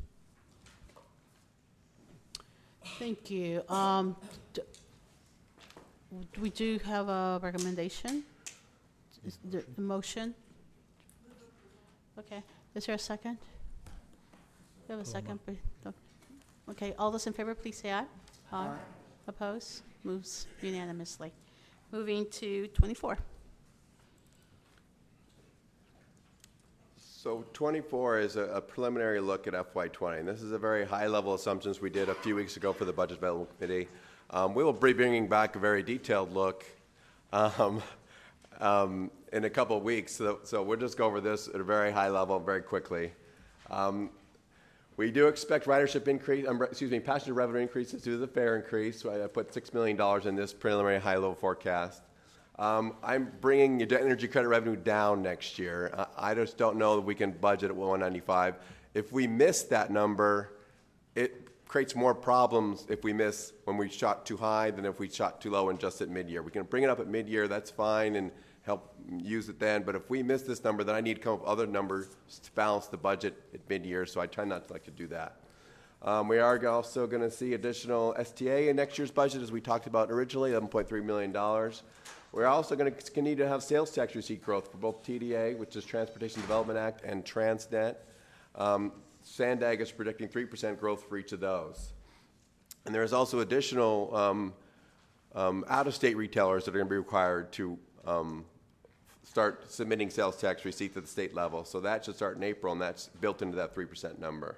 Thank you. We do have a recommendation. Is there a motion? Okay. Is there a second? We have a second. Okay. All those in favor, please say aye. Aye. Opposed? Moves unanimously. Moving to 24. So 24 is a preliminary look at FY20, and this is a very high-level assumptions we did a few weeks ago for the Budget Development Committee. We will be bringing back a very detailed look in a couple of weeks, so we'll just go over this at a very high level very quickly. We do expect ridership increase, passenger revenue increases due to the fare increase. So I put $6 million in this preliminary high-level forecast. I'm bringing your energy credit revenue down next year. I just don't know that we can budget at 195. If we miss that number, it creates more problems if we miss when we shot too high than if we shot too low and just at mid-year. We can bring it up at mid-year, that's fine, and help use it then. But if we miss this number, then I need to come up with other numbers to balance the budget at mid-year, so I try not to like to do that. We are also going to see additional STA in next year's budget, as we talked about originally, $11.3 million. We're also going to continue to have sales tax receipt growth for both TDA, which is Transportation Development Act, and Transnet. Sandag is predicting 3% growth for each of those. And there's also additional out-of-state retailers that are going to be required to start submitting sales tax receipts at the state level. So that should start in April, and that's built into that 3% number.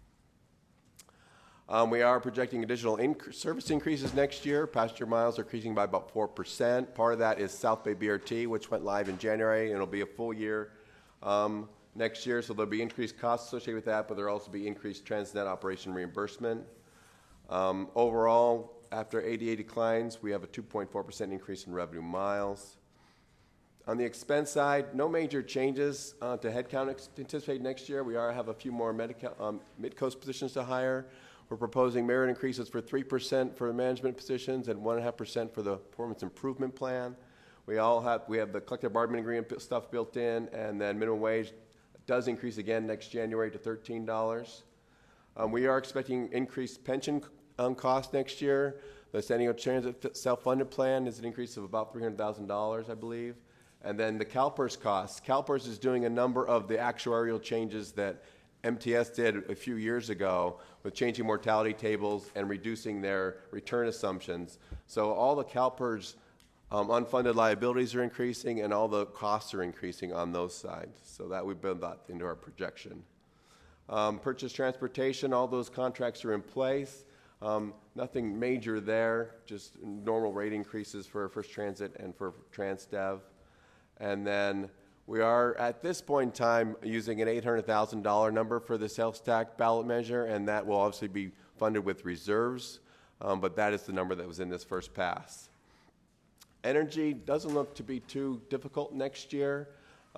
We are projecting additional service increases next year. Passenger miles are increasing by about 4%. Part of that is South Bay BRT, which went live in January, and it'll be a full year next year. So there'll be increased costs associated with that, but there'll also be increased Transnet operation reimbursement. Overall, after ADA declines, we have a 2.4% increase in revenue miles. On the expense side, no major changes to headcount anticipated next year. We have a few more mid-coast positions to hire. We're proposing merit increases for 3% for the management positions and 1.5% for the performance improvement plan. We have the collective bargaining agreement stuff built in, and then minimum wage does increase again next January to $13. We are expecting increased pension costs next year. The San Diego Transit self-funded plan is an increase of about $300,000, I believe. And then the CalPERS costs. CalPERS is doing a number of the actuarial changes that MTS did a few years ago with changing mortality tables and reducing their return assumptions. So all the CalPERS unfunded liabilities are increasing, and all the costs are increasing on those sides. So that we build that into our projection. Purchase transportation, all those contracts are in place. Nothing major there, just normal rate increases for First Transit and for TransDev. And then we are, at this point in time, using an $800,000 number for the sales tax ballot measure, and that will obviously be funded with reserves, but that is the number that was in this first pass. Energy doesn't look to be too difficult next year.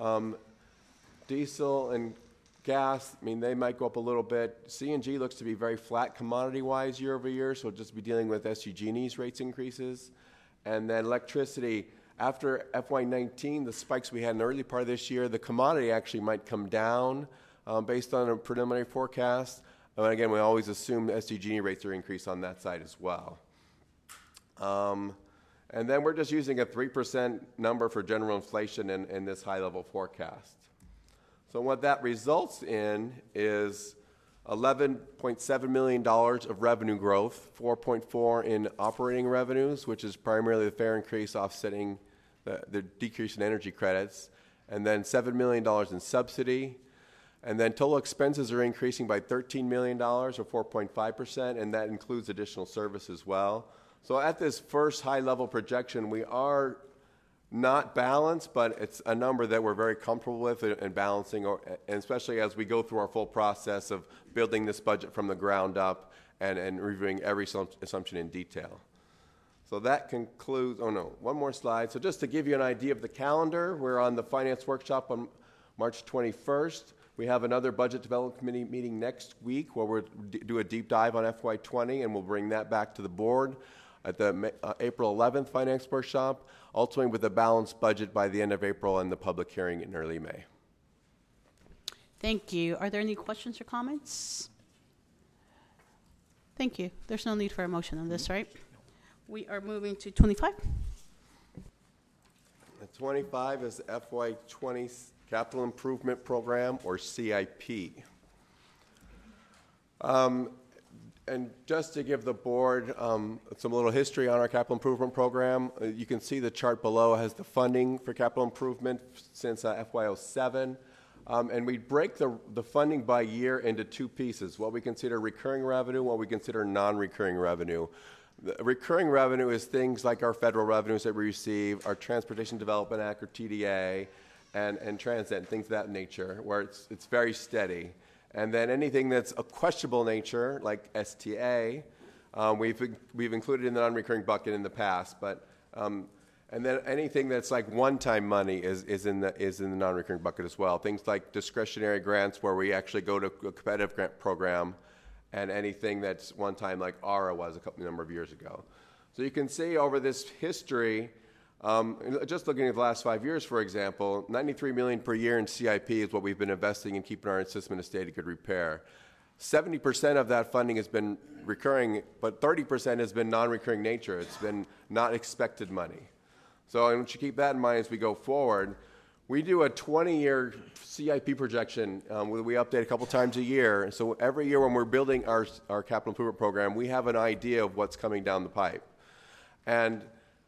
Diesel and gas, they might go up a little bit. CNG looks to be very flat commodity-wise year over year, so we'll just be dealing with SDG&E's rates increases. And then electricity, after FY19, the spikes we had in the early part of this year, the commodity actually might come down based on a preliminary forecast. And again, we always assume the SDG&E rates are increased on that side as well. And then we're just using a 3% number for general inflation in this high-level forecast. So what that results in is $11.7 million of revenue growth, 4.4 in operating revenues, which is primarily the fare increase offsetting the decrease in energy credits, and then $7 million in subsidy. And then total expenses are increasing by $13 million, or 4.5%, and that includes additional service as well. So at this first high-level projection, we are not balanced, but it's a number that we're very comfortable with and balancing, and especially as we go through our full process of building this budget from the ground up and reviewing every assumption in detail. So that concludes, one more slide. So just to give you an idea of the calendar, we're on the Finance Workshop on March 21st. We have another Budget Development Committee meeting next week where we'll do a deep dive on FY20, and we'll bring that back to the board. at the April 11th Finance Workshop, ultimately with a balanced budget by the end of April and the public hearing in early May. Thank you. Are there any questions or comments? Thank you. There's no need for a motion on this, right? We are moving to 25. 25 is the FY20 Capital Improvement Program, or CIP. And just to give the board some little history on our capital improvement program, you can see the chart below has the funding for capital improvement since FY07. And we break the funding by year into two pieces, what we consider recurring revenue, what we consider non-recurring revenue. The recurring revenue is things like our federal revenues that we receive, our Transportation Development Act, or TDA, and transit, things of that nature, where it's very steady. And then anything that's a questionable nature, like STA, we've included in the non-recurring bucket in the past, but and then anything that's like one-time money is in the non-recurring bucket as well. Things like discretionary grants, where we actually go to a competitive grant program, and anything that's one-time, like ARA was a number of years ago. So you can see over this history, just looking at the last 5 years, for example, $93 million per year in CIP is what we've been investing in keeping our system in a state of good repair. 70% of that funding has been recurring, but 30% has been non-recurring nature. It's been not expected money. So I want you to keep that in mind as we go forward. We do a 20-year CIP projection. We update a couple times a year. So every year when we're building our capital improvement program, we have an idea of what's coming down the pipe. And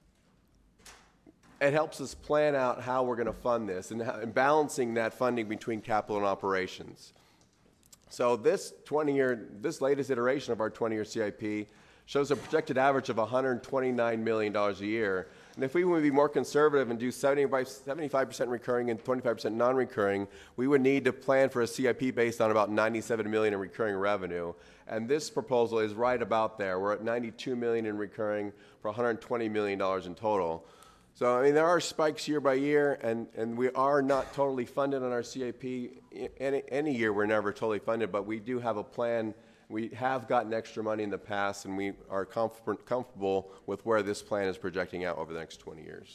it helps us plan out how we're going to fund this and balancing that funding between capital and operations. So this latest iteration of our 20-year CIP shows a projected average of $129 million a year. And if we would be more conservative and do 75% recurring and 25% non-recurring, we would need to plan for a CIP based on about $97 million in recurring revenue. And this proposal is right about there. We're at $92 million in recurring for $120 million in total. So, I mean, there are spikes year by year, and we are not totally funded on our CIP. Any year we're never totally funded, but we do have a plan. We have gotten extra money in the past, and we are comfortable with where this plan is projecting out over the next 20 years.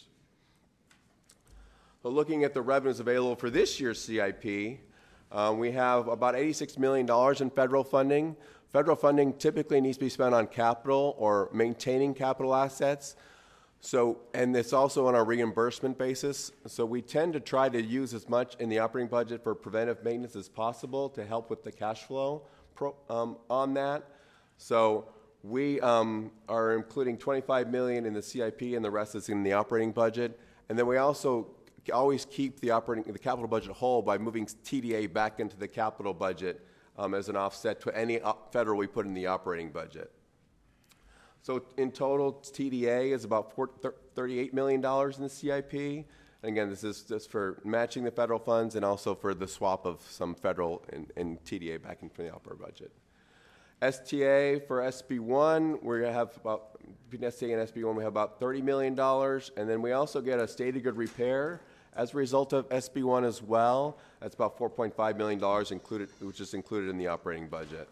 So looking at the revenues available for this year's CIP, we have about $86 million in federal funding. Federal funding typically needs to be spent on capital or maintaining capital assets. So, and it's also on a reimbursement basis. So we tend to try to use as much in the operating budget for preventive maintenance as possible to help with the cash flow on that. So we are including $25 million in the CIP, and the rest is in the operating budget. And then we also always keep the capital budget whole by moving TDA back into the capital budget as an offset to any federal we put in the operating budget. So in total, TDA is about $38 million in the CIP. And again, this is just for matching the federal funds and also for the swap of some federal and TDA back into the operating budget. STA for SB1, we have about, between STA and SB1, we have about $30 million. And then we also get a state of good repair as a result of SB1 as well. That's about $4.5 million included, which is included in the operating budget.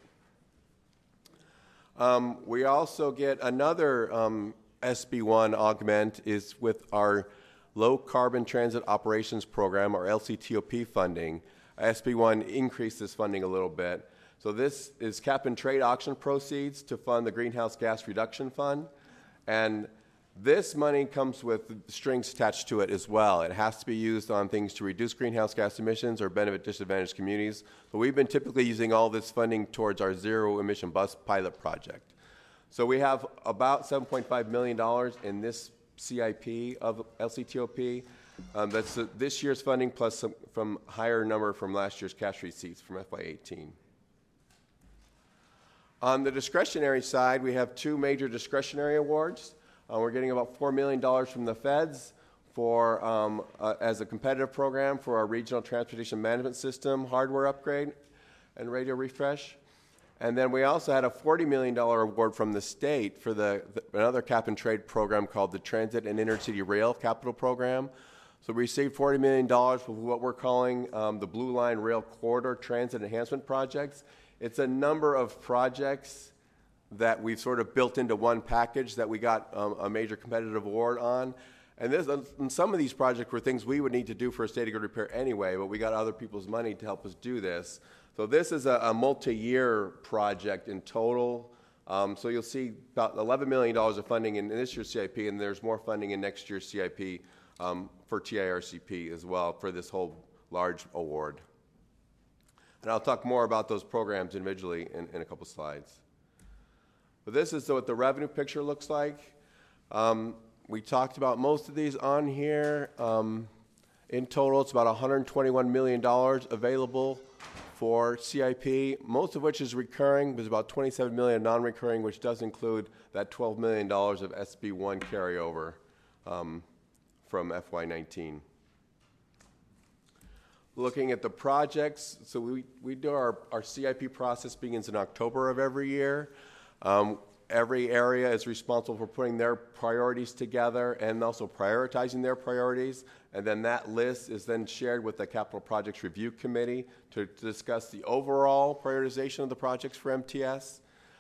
We also get another SB1 augment is with our Low Carbon Transit Operations Program, or LCTOP funding. SB1 increased this funding a little bit. So this is cap and trade auction proceeds to fund the Greenhouse Gas Reduction Fund. And this money comes with strings attached to it as well. It has to be used on things to reduce greenhouse gas emissions or benefit disadvantaged communities. So we've been typically using all this funding towards our zero emission bus pilot project. So we have about $7.5 million in this CIP of LCTOP. That's this year's funding plus some from higher number from last year's cash receipts from FY18. On the discretionary side, we have two major discretionary awards. We're getting about $4 million from the feds for as a competitive program for our regional transportation management system hardware upgrade and radio refresh. And then we also had a $40 million award from the state for another cap and trade program called the Transit and Intercity Rail Capital Program. So we received $40 million for what we're calling the Blue Line Rail Corridor Transit Enhancement Projects. It's a number of projects that we've sort of built into one package that we got a major competitive award on. And some of these projects were things we would need to do for a state of good repair anyway, but we got other people's money to help us do this. So this is a multi-year project in total. So you'll see about $11 million of funding in this year's CIP, and there's more funding in next year's CIP for TIRCP as well for this whole large award. And I'll talk more about those programs individually in a couple slides. But this is what the revenue picture looks like. We talked about most of these on here. In total, it's about $121 million available for CIP, most of which is recurring. There's about $27 million non-recurring, which does include that $12 million of SB1 carryover from FY19. Looking at the projects, so we do our CIP process begins in October of every year. Every area is responsible for putting their priorities together and also prioritizing their priorities. And then that list is then shared with the Capital Projects Review Committee to discuss the overall prioritization of the projects for MTS.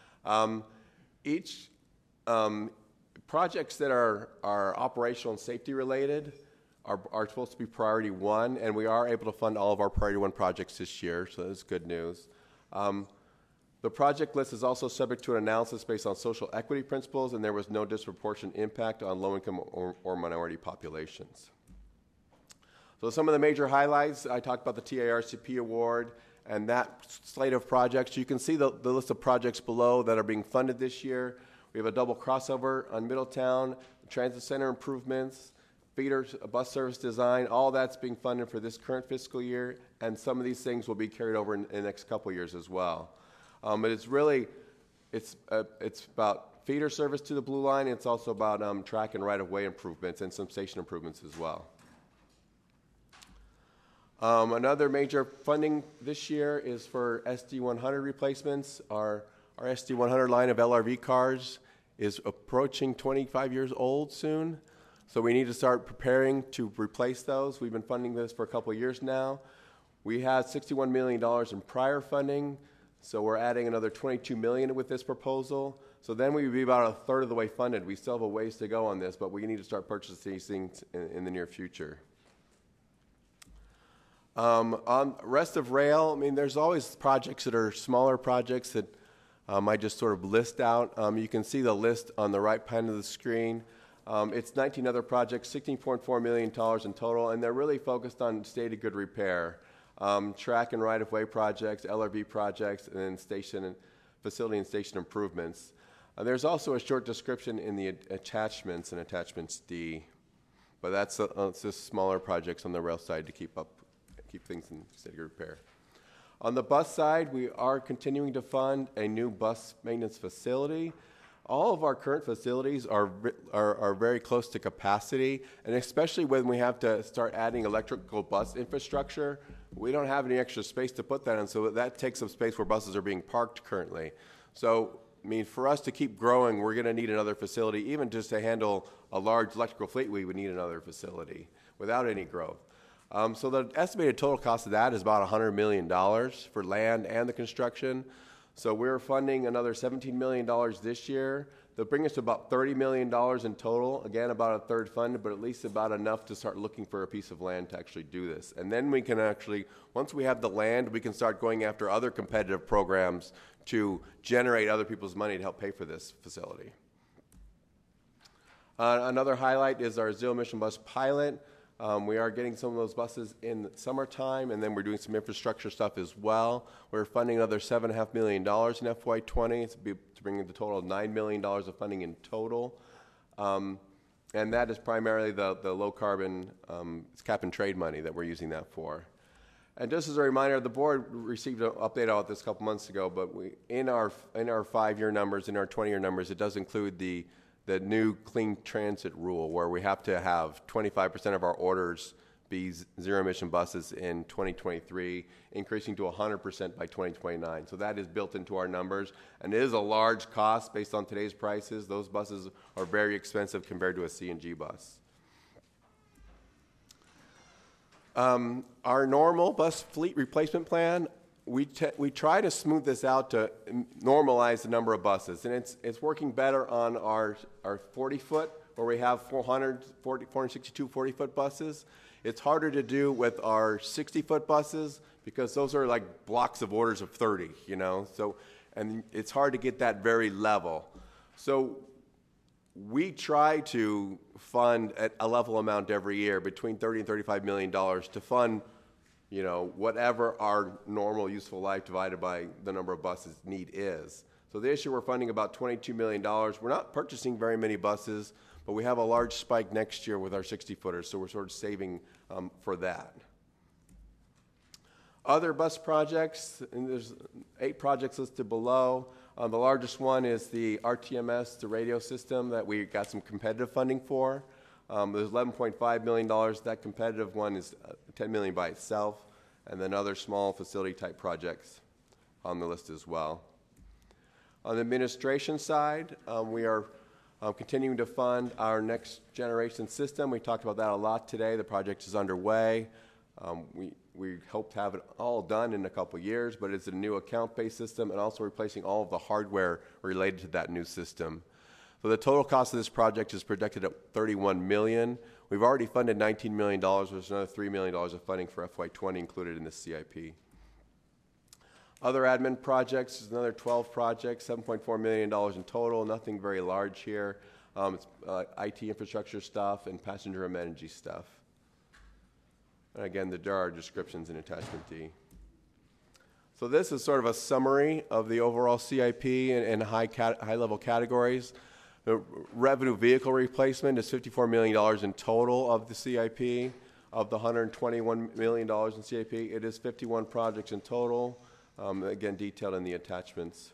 Each projects that are operational and safety related are supposed to be priority one, and we are able to fund all of our priority one projects this year, so that's good news. The project list is also subject to an analysis based on social equity principles, and there was no disproportionate impact on low-income or minority populations. So some of the major highlights, I talked about the TIRCP award and that slate of projects. You can see the list of projects below that are being funded this year. We have a double crossover on Middletown, transit center improvements, feeders, bus service design, all that's being funded for this current fiscal year, and some of these things will be carried over in the next couple years as well. But it's really, it's about feeder service to the Blue Line. It's also about track and right-of-way improvements and some station improvements as well. Another major funding this year is for SD100 replacements. Our SD100 line of LRV cars is approaching 25 years old soon, so we need to start preparing to replace those. We've been funding this for a couple of years now. We had $61 million in prior funding, so we're adding another $22 million with this proposal. So then we would be about a third of the way funded. We still have a ways to go on this, but we need to start purchasing these things in the near future. On rest of rail, I mean, there's always projects that are smaller projects that I just sort of list out. You can see the list on the right hand of the screen. It's 19 other projects, $16.4 million in total, and they're really focused on state of good repair. Track and right-of-way projects, LRV projects, and then station and facility and station improvements. There's also a short description in the attachments and attachments D, but that's just smaller projects on the rail side to keep things in state of good repair. On the bus side, we are continuing to fund a new bus maintenance facility. All of our current facilities are very close to capacity, and especially when we have to start adding electrical bus infrastructure, we don't have any extra space to put that in, so that takes up space where buses are being parked currently. So, I mean, for us to keep growing, we're going to need another facility. Even just to handle a large electrical fleet, we would need another facility without any growth. So the estimated total cost of that is about $100 million for land and the construction. So we're funding another $17 million this year. That'll bring us to about $30 million in total. Again, about a third funded, but at least about enough to start looking for a piece of land to actually do this. And then we can actually, once we have the land, we can start going after other competitive programs to generate other people's money to help pay for this facility. Another highlight is our zero-emission bus pilot. We are getting some of those buses in the summertime, and then we're doing some infrastructure stuff as well. We're funding another $7.5 million in FY20 to bring the total of $9 million of funding in total. And that is primarily the low-carbon cap and trade money that we're using that for. And just as a reminder, the board received an update on this a couple months ago, but in our 5-year numbers, in our 20-year numbers, it does include the new clean transit rule where we have to have 25% of our orders be zero-emission buses in 2023, increasing to 100% by 2029. So that is built into our numbers, and it is a large cost based on today's prices. Those buses are very expensive compared to a CNG bus. Our normal bus fleet replacement plan we try to smooth this out to normalize the number of buses, and it's working better on our 40-foot, where we have 462 40-foot buses. It's harder to do with our 60-foot buses because those are like blocks of orders of 30, you know. So, and it's hard to get that very level. So we try to fund at a level amount every year, between $30 and $35 million, to fund, you know, whatever our normal useful life divided by the number of buses need is. So this year we're funding about $22 million. We're not purchasing very many buses, but we have a large spike next year with our 60-footers, so we're sort of saving for that. Other bus projects, and there's 8 projects listed below. The largest one is the RTMS, the radio system that we got some competitive funding for. There's $11.5 million. That competitive one is $10 million by itself, and then other small facility type projects on the list as well. On the administration side, we are continuing to fund our next generation system. We talked about that a lot today. The project is underway. We hope to have it all done in a couple years, but it's a new account-based system and also replacing all of the hardware related to that new system. So the total cost of this project is projected at $31 million. We've already funded $19 million. There's another $3 million of funding for FY20 included in the CIP. Other admin projects, there's another 12 projects, $7.4 million in total, nothing very large here. It's IT infrastructure stuff and passenger amenity stuff. And again, there are descriptions in attachment D. So this is sort of a summary of the overall CIP and high-level categories. The revenue vehicle replacement is $54 million in total of the CIP. Of the $121 million in CIP, it is 51 projects in total, again, detailed in the attachments.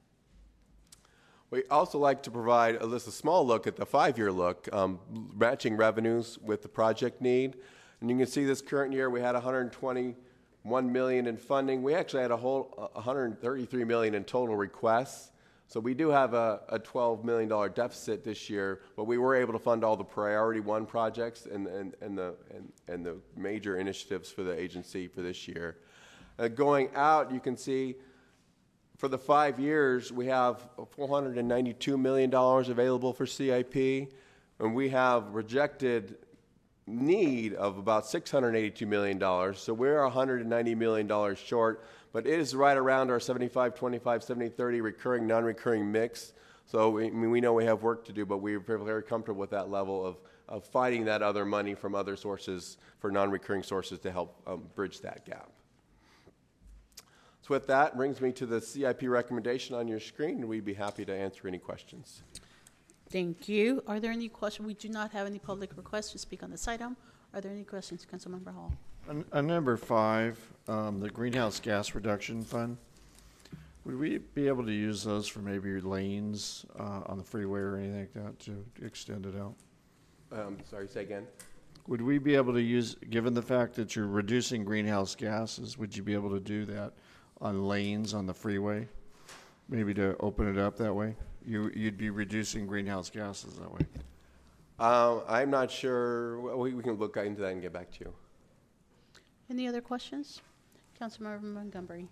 We also like to provide a small look at the 5-year look, matching revenues with the project need. And you can see this current year we had $121 million in funding. We actually had a whole $133 million in total requests. So we do have a $12 million deficit this year, but we were able to fund all the priority 1 projects and the major initiatives for the agency for this year. Going out, you can see for the 5 years we have $492 million available for CIP, and we have projected need of about $682 million, so we're $190 million short, but it is right around our 75-25, 70-30 recurring, non-recurring mix. So we know we have work to do, but we're very comfortable with that level of finding that other money from other sources for non-recurring sources to help bridge that gap. So with that, brings me to the CIP recommendation on your screen, and we'd be happy to answer any questions. Thank you. Are there any questions? We do not have any public requests to speak on this item. Are there any questions, Councilmember Hall? On number 5, the Greenhouse Gas Reduction Fund, would we be able to use those for maybe lanes on the freeway or anything like that to extend it out? Sorry, say again? Would we be able to use, given the fact that you're reducing greenhouse gases, would you be able to do that on lanes on the freeway? Maybe to open it up that way? You'd be reducing greenhouse gases that way. I'm not sure. We can look into that and get back to you. Any other questions? Councilmember Montgomery.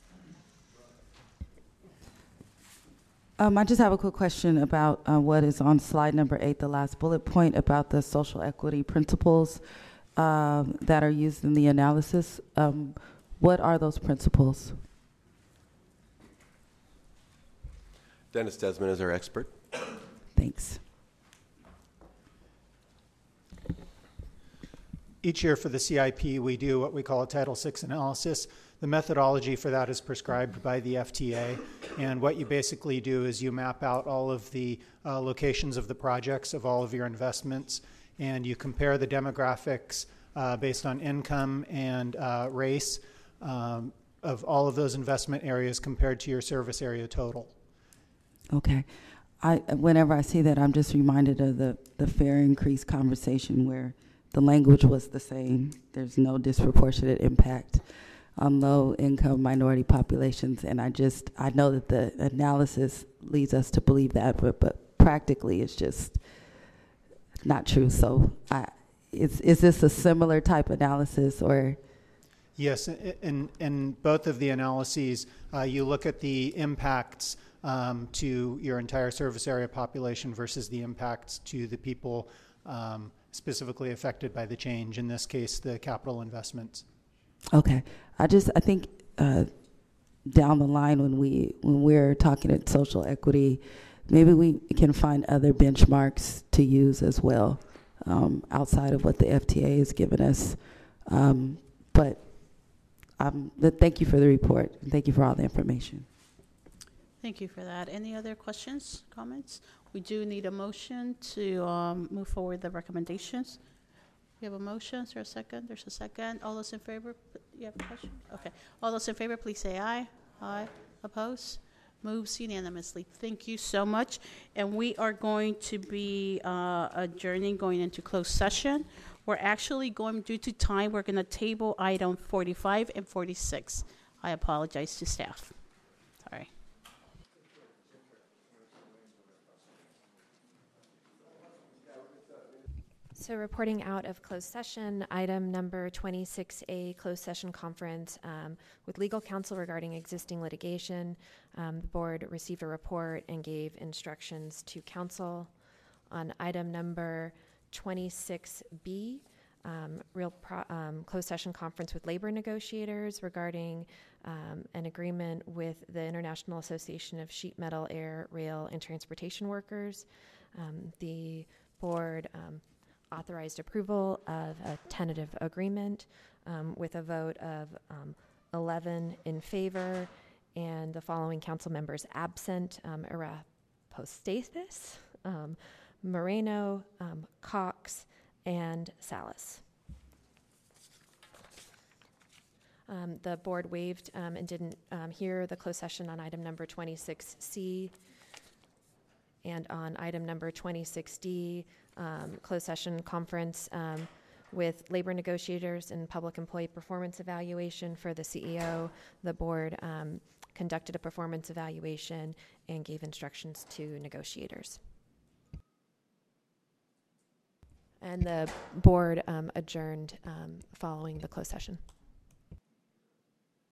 I just have a quick question about what is on slide number 8, the last bullet point about the social equity principles that are used in the analysis. What are those principles? Dennis Desmond is our expert. Thanks. Each year for the CIP, we do what we call a Title VI analysis. The methodology for that is prescribed by the FTA, and what you basically do is you map out all of the locations of the projects of all of your investments, and you compare the demographics based on income and race of all of those investment areas compared to your service area total. Okay. Whenever I see that, I'm just reminded of the fair increase conversation where the language was the same. There's no disproportionate impact on low-income minority populations, and I know that the analysis leads us to believe that, but practically it's just not true. So is this a similar type analysis, or? Yes, in both of the analyses, you look at the impacts to your entire service area population versus the impacts to the people specifically affected by the change, in this case, the capital investments. Okay. I think down the line when we're talking at social equity, maybe we can find other benchmarks to use as well, outside of what the FTA has given us. But thank you for the report, and thank you for all the information. Thank you for that. Any other questions, comments? We do need a motion to move forward the recommendations. We have a motion. Is there a second? There's a second. All those in favor? You have a question? Okay. All those in favor, please say aye. Aye. Opposed? Moves unanimously. Thank you so much. And we are going to be adjourning, going into closed session. We're actually going, due to time, we're going to table item 45 and 46. I apologize to staff. Sorry. So reporting out of closed session, item number 26A, closed session conference with legal counsel regarding existing litigation. The board received a report and gave instructions to counsel. On item number 26B, closed session conference with labor negotiators regarding an agreement with the International Association of Sheet Metal, Air, Rail, and Transportation Workers. The board authorized approval of a tentative agreement with a vote of 11 in favor and the following council members absent: Arapostathis, Moreno, Cox, and Salas. The board waived and didn't hear the closed session on item number 26C. And on item number 26D, closed session conference with labor negotiators and public employee performance evaluation for the CEO. The board conducted a performance evaluation and gave instructions to negotiators. And the board adjourned following the closed session.